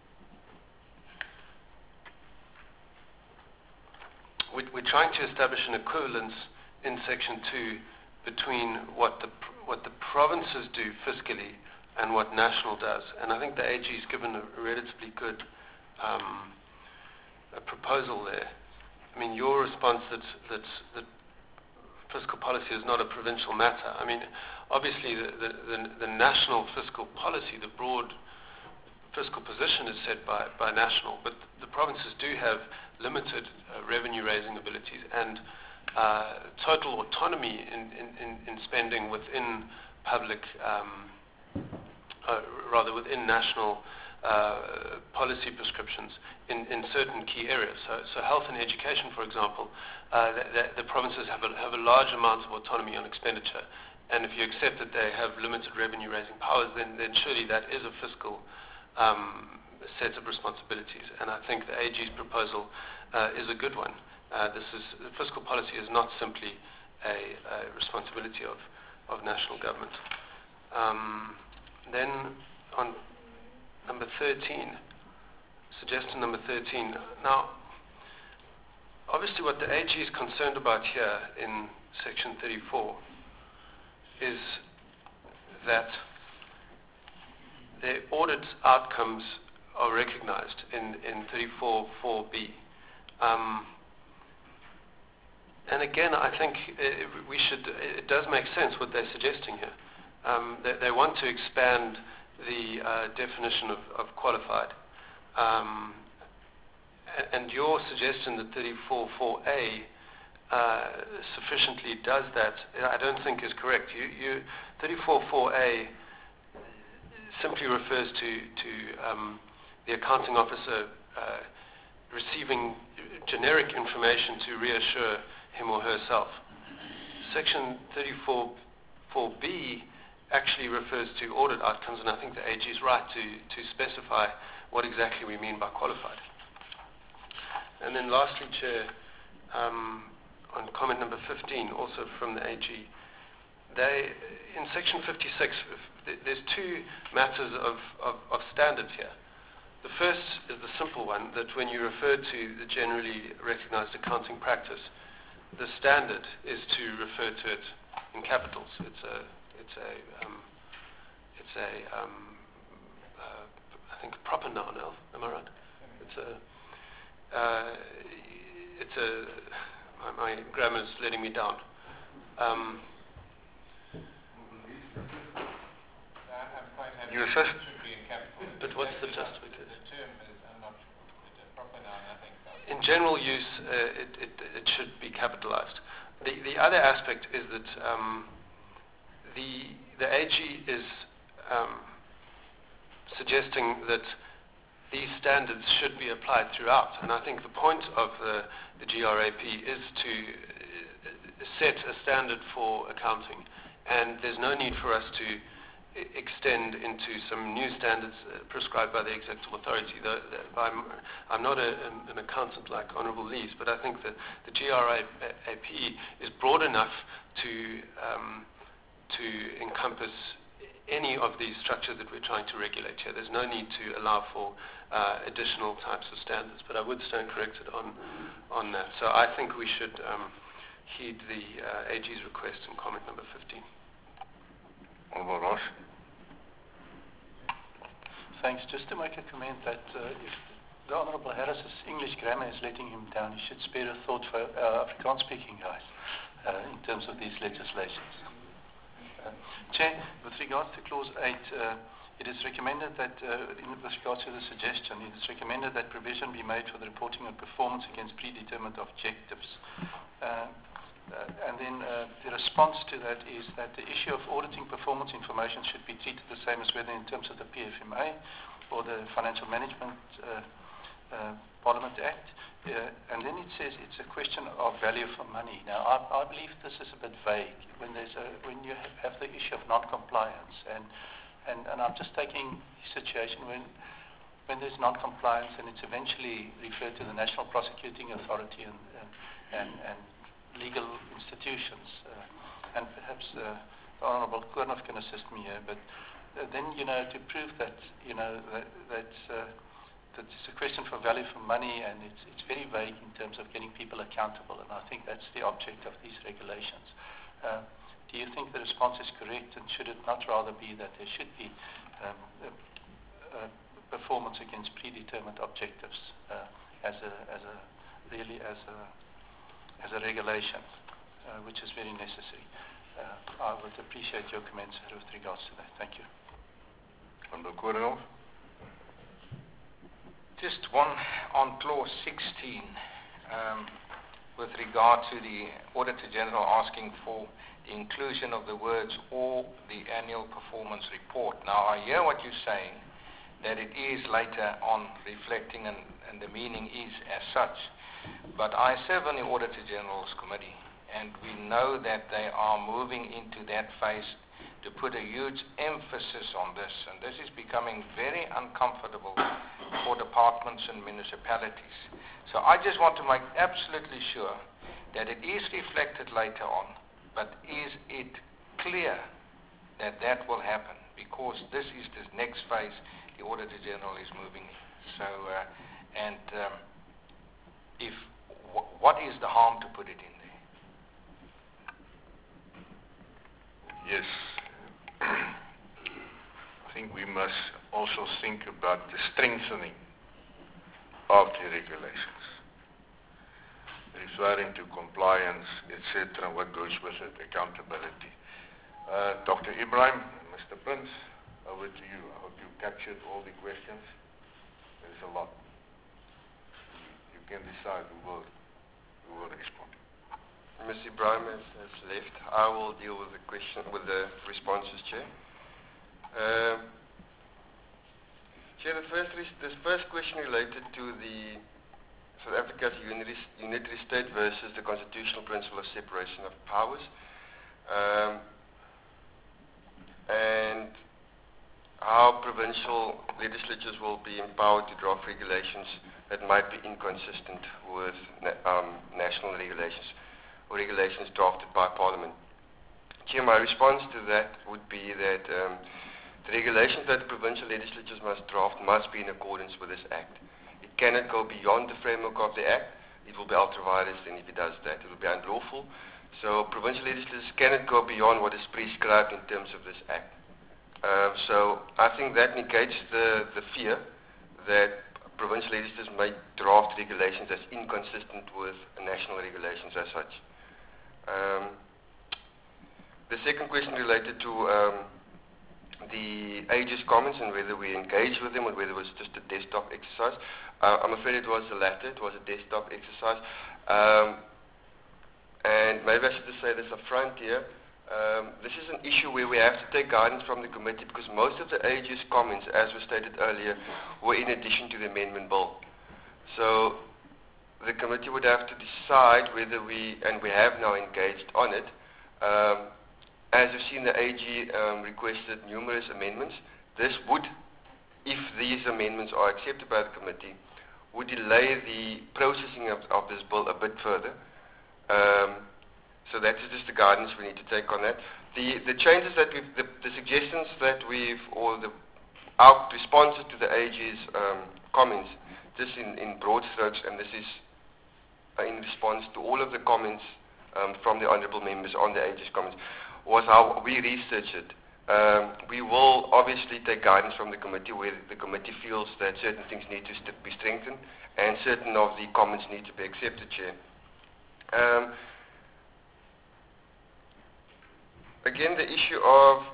we, we're trying to establish an equivalence in Section two between what the what the provinces do fiscally and what national does. And I think the A G has given a relatively good um, a proposal there. I mean, your response that, that, that fiscal policy is not a provincial matter. I mean, obviously the, the, the, the national fiscal policy, the broad fiscal position is set by, by national, but the provinces do have limited uh, revenue-raising abilities and uh, total autonomy in, in, in, in spending within public um, Uh, rather within national uh, policy prescriptions in, in certain key areas. So, so health and education, for example, uh, the, the, the provinces have a, have a large amount of autonomy on expenditure. And if you accept that they have limited revenue-raising powers, then, then surely that is a fiscal um, set of responsibilities. And I think the A G's proposal uh, is a good one. Uh, this is, the fiscal policy is not simply a, a responsibility of, of national government. Um, Then on number thirteen, suggestion number thirteen. Now, obviously what the A G is concerned about here in Section thirty-four is that the audit outcomes are recognized in, in thirty-four four B. Um, and again, I think it, we should, it does make sense what they're suggesting here. Um, they, they want to expand the uh, definition of, of qualified. Um, and, and your suggestion that thirty-four four A uh, sufficiently does that, I don't think is correct. You, you, thirty-four four A simply refers to, to um, the accounting officer uh, receiving generic information to reassure him or herself. Section thirty-four four B actually refers to audit outcomes, and I think the A G is right to, to specify what exactly we mean by qualified. And then lastly, Chair, um, on comment number fifteen, also from the A G, they, in Section fifty-six, there's two matters of, of, of standard here. The first is the simple one, that when you refer to the generally recognized accounting practice, the standard is to refer to it in capitals. It's a It's a, um, it's a, um, uh, I think, proper noun, Al, am I right? It's a, uh, it's a, my, my grammar's letting me down. Um, You assist? but what's the justification? In general use, uh, it, it, it should be capitalized. The, the other aspect is that um, the, the A G is um, suggesting that these standards should be applied throughout. And I think the point of the, the G R A P is to uh, set a standard for accounting. And there's no need for us to extend into some new standards uh, prescribed by the executive authority. The, the, I'm, I'm not a, an, an accountant like Honourable Lees, but I think that the G R A P is broad enough to, um, to encompass any of these structures that we're trying to regulate here. There's no need to allow for uh, additional types of standards, but I would stand corrected on, on that. So I think we should um, heed the uh, A G's request in comment number fifteen. Honourable Ross. Thanks. Just to make a comment that uh, if the Honourable Harris's English grammar is letting him down, he should spare a thought for uh, Afrikaans-speaking guys uh, in terms of these legislations. Uh, Chair, with regards to Clause eight, uh, it is recommended that, uh, in, with regards to the suggestion, it is recommended that provision be made for the reporting of performance against predetermined objectives. Uh, Uh, and then uh, the response to that is that the issue of auditing performance information should be treated the same as whether in terms of the P F M A or the Financial Management uh, uh, Parliament Act. Uh, and then it says it's a question of value for money. Now, I, I believe this is a bit vague when, there's a, when you have, have the issue of non-compliance. And, and, and I'm just taking the situation when, when there's non-compliance and it's eventually referred to the National Prosecuting Authority and, and, and, and legal institutions, uh, and perhaps uh, the Honourable Koornoff can assist me here, but uh, then, you know, to prove that, you know, that, that, uh, that it's a question for value for money, and it's, it's very vague in terms of getting people accountable, and I think that's the object of these regulations. Uh, do you think the response is correct, and should it not rather be that there should be um, a, a performance against predetermined objectives uh, as a, as a, really as a as a regulation, uh, which is very necessary. Uh, I would appreciate your comments with regards to that. Thank you. Honourable Koornoff. Just one on clause sixteen, um, with regard to the Auditor General asking for the inclusion of the words or the annual performance report. Now, I hear what you're saying, that it is later on reflecting and, and the meaning is as such. But I serve on the Auditor General's Committee, and we know that they are moving into that phase to put a huge emphasis on this, and this is becoming very uncomfortable for departments and municipalities. So I just want to make absolutely sure that it is reflected later on, but is it clear that that will happen? Because this is the next phase the Auditor General is moving in. So, uh, and um, if w what is the harm to put it in there? Yes. I think we must also think about the strengthening of the regulations, referring to compliance, et cetera, what goes with it, accountability. Uh, Doctor Ibrahim, Mister Prince, over to you. I hope you captured all the questions. There's a lot. You can decide who will, who will respond. Mister Ibrahim has, has left. I will deal with the question, with the responses, Chair. Um, Chair, the first, this first question related to the South Africa's unitary, unitary state versus the constitutional principle of separation of powers, um, and how provincial legislatures will be empowered to draft regulations that might be inconsistent with na um, national regulations or regulations drafted by Parliament. Chair, my response to that would be that um, the regulations that the provincial legislatures must draft must be in accordance with this Act. It cannot go beyond the framework of the Act. It will be ultra-vires, and if it does that, it will be unlawful. So provincial legislatures cannot go beyond what is prescribed in terms of this Act. Uh, so I think that negates the, the fear that provincial legislators may draft regulations as inconsistent with national regulations as such. Um, the second question related to um, the Aegis comments and whether we engage with them or whether it was just a desktop exercise. Uh, I'm afraid it was the latter. It was a desktop exercise. Um, and maybe I should just say this up front here. Um, this is an issue where we have to take guidance from the committee because most of the Aegis comments, as was stated earlier, were in addition to the amendment bill. So the committee would have to decide whether we, and we have now engaged on it, um, as you've seen, the A G um, requested numerous amendments. This would, if these amendments are accepted by the committee, would delay the processing of, of this bill a bit further. Um, so that is just the guidance we need to take on that. The, the changes that we've, the, the suggestions that we've, or the our responses to the A G's um, comments, just in, in broad strokes, and this is uh, in response to all of the comments um, from the honourable members on the A G's comments, was how we researched it. Um, we will obviously take guidance from the committee where the committee feels that certain things need to st be strengthened and certain of the comments need to be accepted, Chair. Um, again, the issue of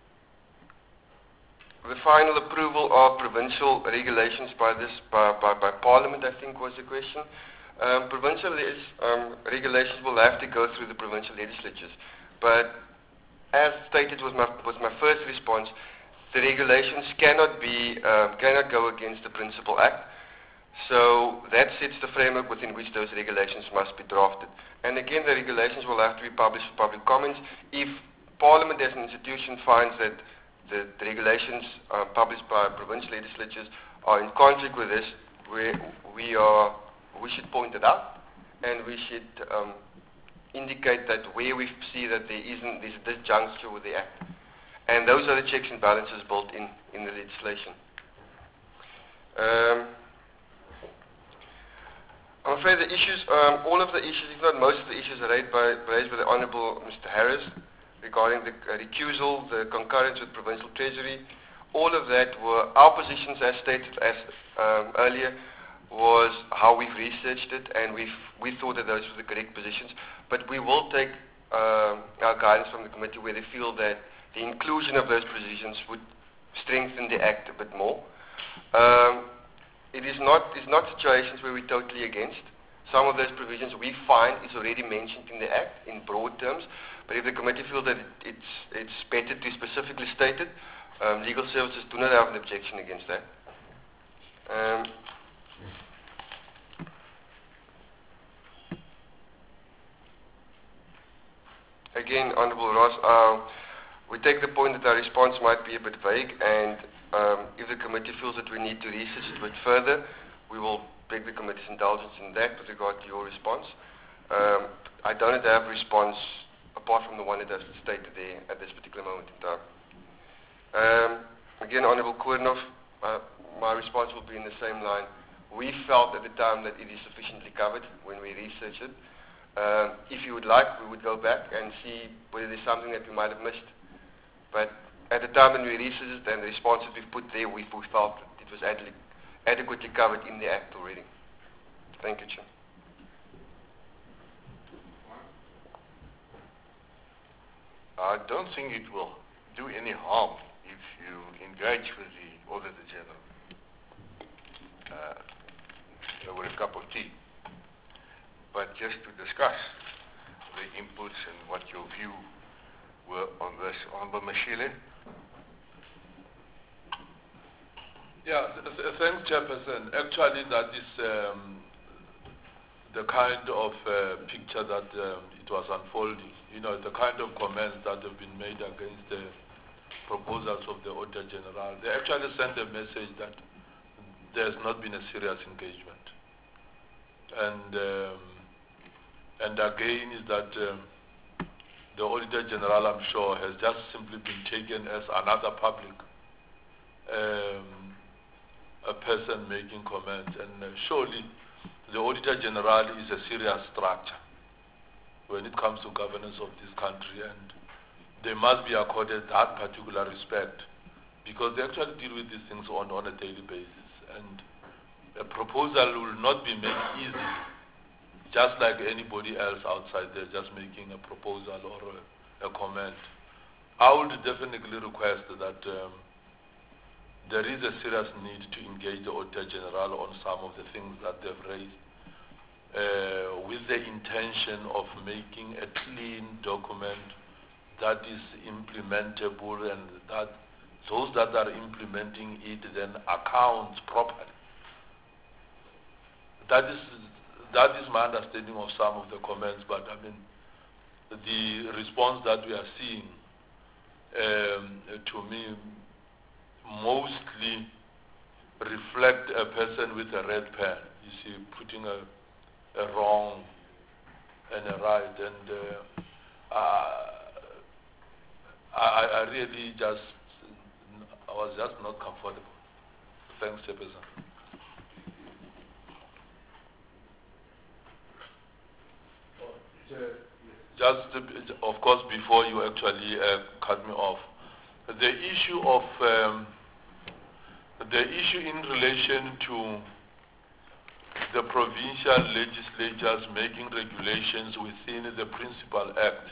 the final approval of provincial regulations by this by, by, by Parliament, I think was the question. Um, provincial um, regulations will have to go through the provincial legislatures, but as stated was my, was my first response, the regulations cannot be, um, cannot go against the Principal Act. So that sets the framework within which those regulations must be drafted. And again, the regulations will have to be published for public comments. If Parliament as an institution finds that the, the regulations uh, published by provincial legislatures are in conflict with this, we, we, are, we should point it out, and we should um, indicate that where we see that there isn't this disjuncture with the Act. And those are the checks and balances built in, in the legislation. Um, I'm afraid the issues, um, all of the issues, if not most of the issues, are raised by, raised by the Honourable Mister Harris regarding the uh, recusal, the concurrence with Provincial Treasury. All of that were our positions, as stated as um, earlier, was how we've researched it, and we've, we thought that those were the correct positions. But we will take uh, our guidance from the committee where they feel that the inclusion of those provisions would strengthen the Act a bit more. Um, it is not, it's not situations where we're totally against. Some of those provisions we find is already mentioned in the Act in broad terms, but if the committee feels that it, it's, it's better to specifically state it, um, legal services do not have an objection against that. Um, Again, Honourable Ross, uh, we take the point that our response might be a bit vague, and um, if the committee feels that we need to research it a bit further, we will beg the committee's indulgence in that with regard to your response. Um, I don't have a response apart from the one that I've stated there at this particular moment in time. Um, again, Honourable Koornhof, uh, my response will be in the same line. We felt at the time that it is sufficiently covered when we researched it. Um, if you would like, we would go back and see whether there's something that we might have missed. But at the time when we researched it and the responses we've put there, we, we felt that it was adequately, adequately covered in the Act already. Thank you, Chair. I don't think it will do any harm if you engage with the Auditor General uh, over a cup of tea. But just to discuss the inputs and what your view were on this. Honourable Mashile. Yeah, th th thanks, Chairperson. Actually, that is um, the kind of uh, picture that um, it was unfolding. You know, the kind of comments that have been made against the proposals of the Auditor General. They actually sent a message that there has not been a serious engagement. And um, and again is that um, the Auditor General, I'm sure, has just simply been taken as another public um, a person making comments. And uh, surely the Auditor General is a serious structure when it comes to governance of this country, and they must be accorded that particular respect because they actually deal with these things on, on a daily basis. And a proposal will not be made easy, just like anybody else outside there just making a proposal or a, a comment. I would definitely request that um, there is a serious need to engage the Auditor General on some of the things that they've raised, uh, with the intention of making a clean document that is implementable, and that those that are implementing it then accounts properly. That is, that is my understanding of some of the comments, but I mean, the response that we are seeing, um, to me, mostly reflect a person with a red pen, you see, putting a, a wrong and a right, and uh, uh, I, I really just, I was just not comfortable. Thanks, Chairperson. Just, uh, of course, before you actually uh, cut me off, the issue of, um, the issue in relation to the provincial legislatures making regulations within the Principal Act,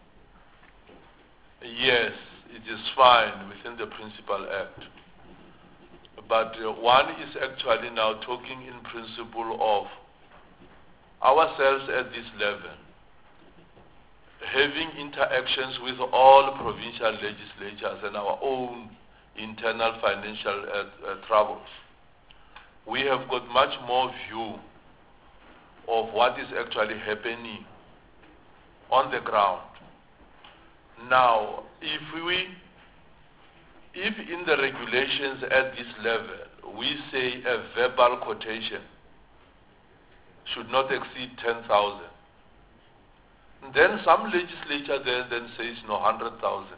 yes, it is fine within the Principal Act. But uh, one is actually now talking in principle of ourselves at this level, having interactions with all provincial legislatures and our own internal financial uh, uh, troubles. We have got much more view of what is actually happening on the ground. Now, if we, if in the regulations at this level, we say a verbal quotation should not exceed ten thousand, then some legislature then, then says no, one hundred thousand.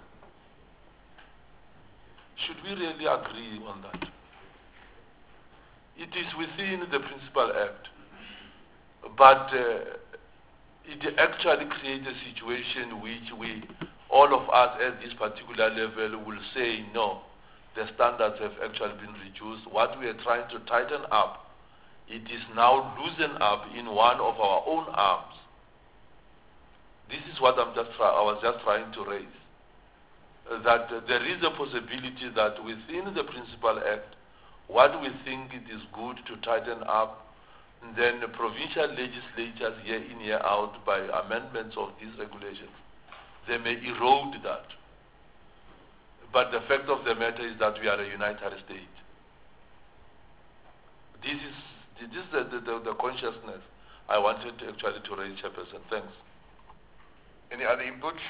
Should we really agree on that? It is within the Principal Act, but uh, it actually creates a situation which we, all of us at this particular level will say, no, the standards have actually been reduced. What we are trying to tighten up, it is now loosened up in one of our own arms. This is what I'm just try I was just trying to raise. Uh, that uh, there is a possibility that within the Principal Act, what we think it is good to tighten up, and then the provincial legislatures year in, year out, by amendments of these regulations, they may erode that. But the fact of the matter is that we are a united state. This is, this is the, the, the, the consciousness I wanted to actually to raise, Chairperson. Thanks. Any other inputs?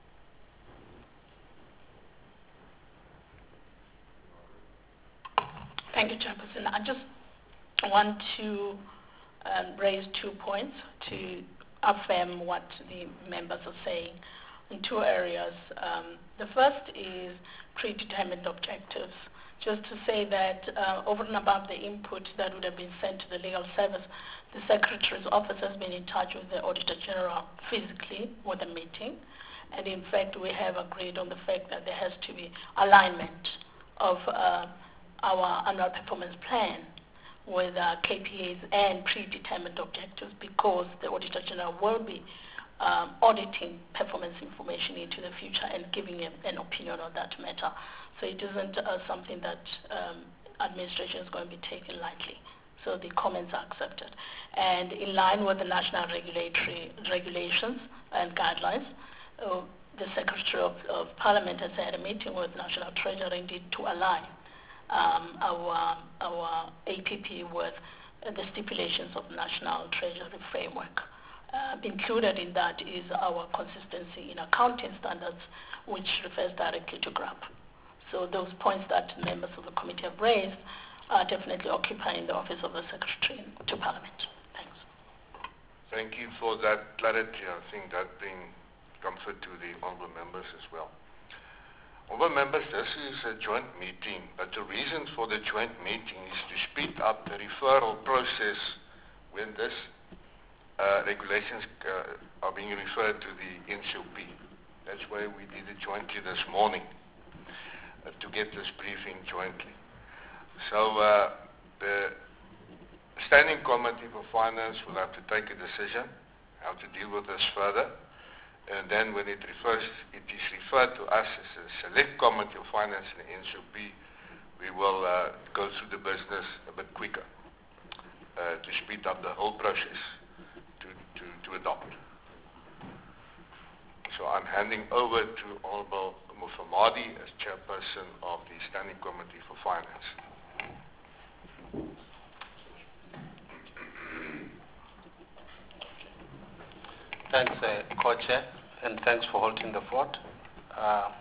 Thank you, Chairperson. I just want to um, raise two points to affirm what the members are saying in two areas. Um, the first is predetermined objectives. Just to say that uh, over and above the input that would have been sent to the legal service, the Secretary's office has been in touch with the Auditor General physically with a meeting. And in fact, we have agreed on the fact that there has to be alignment of uh, our annual performance plan with uh, K P As and predetermined objectives, because the Auditor General will be um, auditing performance information into the future and giving a, an opinion on that matter. So it isn't uh, something that um, administration is going to be taken lightly. So the comments are accepted. And in line with the national regulatory regulations and guidelines, uh, the Secretary of, of Parliament has had a meeting with National Treasury indeed to align um, our, our A P P with uh, the stipulations of National Treasury Framework. Uh, included in that is our consistency in accounting standards, which refers directly to G R A P. So those points that members of the committee have raised are definitely occupying the office of the Secretary to Parliament. Thanks. Thank you for that clarity. I think that brings comfort to the honourable members as well. Honourable members, this is a joint meeting, but the reason for the joint meeting is to speed up the referral process when this uh, regulations uh, are being referred to the N C O P. That's why we did it jointly this morning. Uh, to get this briefing jointly. So uh, the Standing Committee for Finance will have to take a decision how to deal with this further. And then when it refers, it is referred to us as a Select Committee of Finance and N C O P, we will uh, go through the business a bit quicker uh, to speed up the whole process to, to, to adopt. So I'm handing over to Honorable Mufamadi as Chairperson of the Standing Committee for Finance. Thanks, uh, Co-Chair, and thanks for holding the fort. Uh, uh,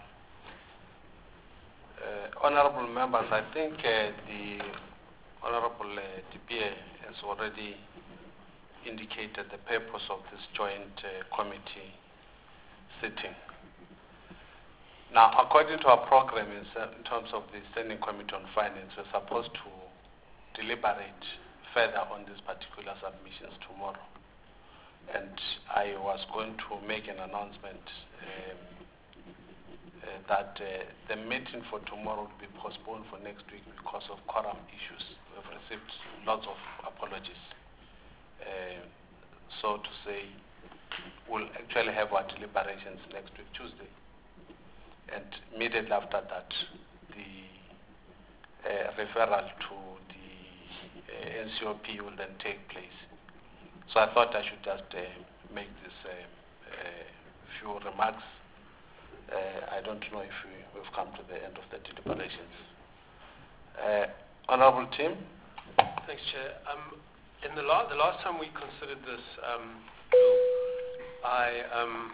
honorable members, I think uh, the Honorable uh, D P A has already indicated the purpose of this joint uh, committee sitting. Now, according to our program in, in terms of the Standing Committee on Finance, we're supposed to deliberate further on these particular submissions tomorrow. And I was going to make an announcement um, uh, that uh, the meeting for tomorrow will be postponed for next week because of quorum issues. We've received lots of apologies. Uh, so to say, we'll actually have our deliberations next week, Tuesday. And immediately after that, the uh, referral to the uh, N C O P will then take place. So I thought I should just uh, make this uh, uh, few remarks. Uh, I don't know if we, we've come to the end of the deliberations. Uh, Honorable Tim. Thanks, Chair. Um, in the, la the last time we considered this, um, I um,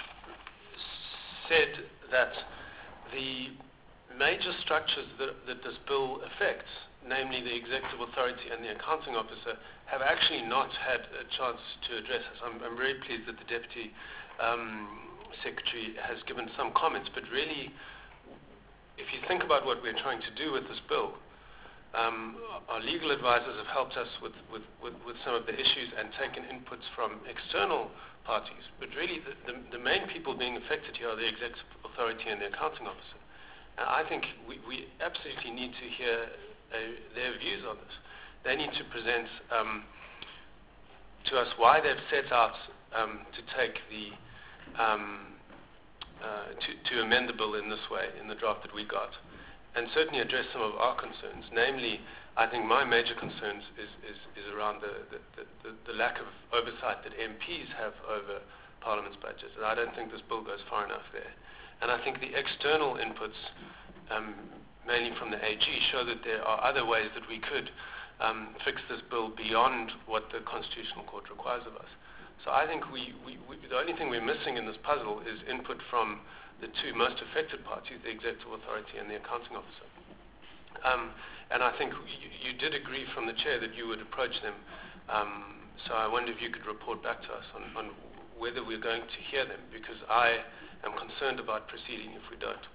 said that the major structures that, that this bill affects, namely the executive authority and the accounting officer, have actually not had a chance to address this. I'm, I'm very pleased that the Deputy um, Secretary has given some comments, but really, if you think about what we're trying to do with this bill, um, our legal advisors have helped us with, with, with, with some of the issues and taken inputs from external parties, but really the, the, the main people being affected here are the executive authority and the accounting officer. And I think we, we absolutely need to hear uh, their views on this. They need to present um, to us why they've set out um, to take the, um, uh, to, to amend the bill in this way, in the draft that we got, and certainly address some of our concerns. Namely, I think my major concerns is, is, is around the, the, the, the lack of oversight that M Ps have over Parliament's budget, and I don't think this bill goes far enough there. And I think the external inputs, um, mainly from the A G, show that there are other ways that we could um, fix this bill beyond what the Constitutional Court requires of us. So I think we, we, we, the only thing we're missing in this puzzle is input from the two most affected parties, the Executive Authority and the Accounting Officer. Um, and I think you, you did agree from the Chair that you would approach them. Um, so I wonder if you could report back to us on, on whether we're going to hear them, because I am concerned about proceeding if we don't.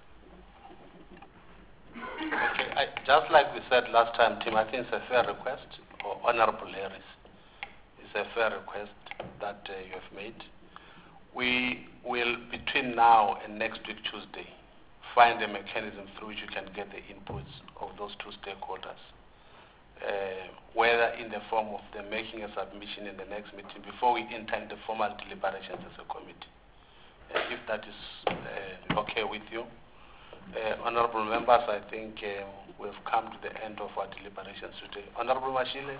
Okay, I, just like we said last time, Tim, I think it's a fair request, or Honorable Harris, it's a fair request that uh, you have made. We will, between now and next week, Tuesday, find a mechanism through which you can get the inputs of those two stakeholders, uh, whether in the form of them making a submission in the next meeting before we enter into formal deliberations as a committee. Uh, if that is uh, okay with you. Uh, honorable members, I think uh, we've come to the end of our deliberations today. Honorable Mashile,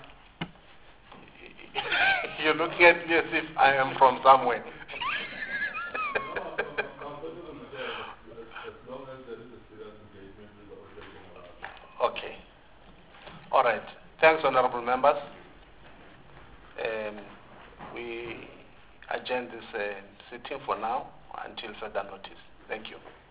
you're looking at me as if I am from somewhere. Okay. All right. Thanks, honorable members. Um, we adjourn this uh, sitting for now until further notice. Thank you.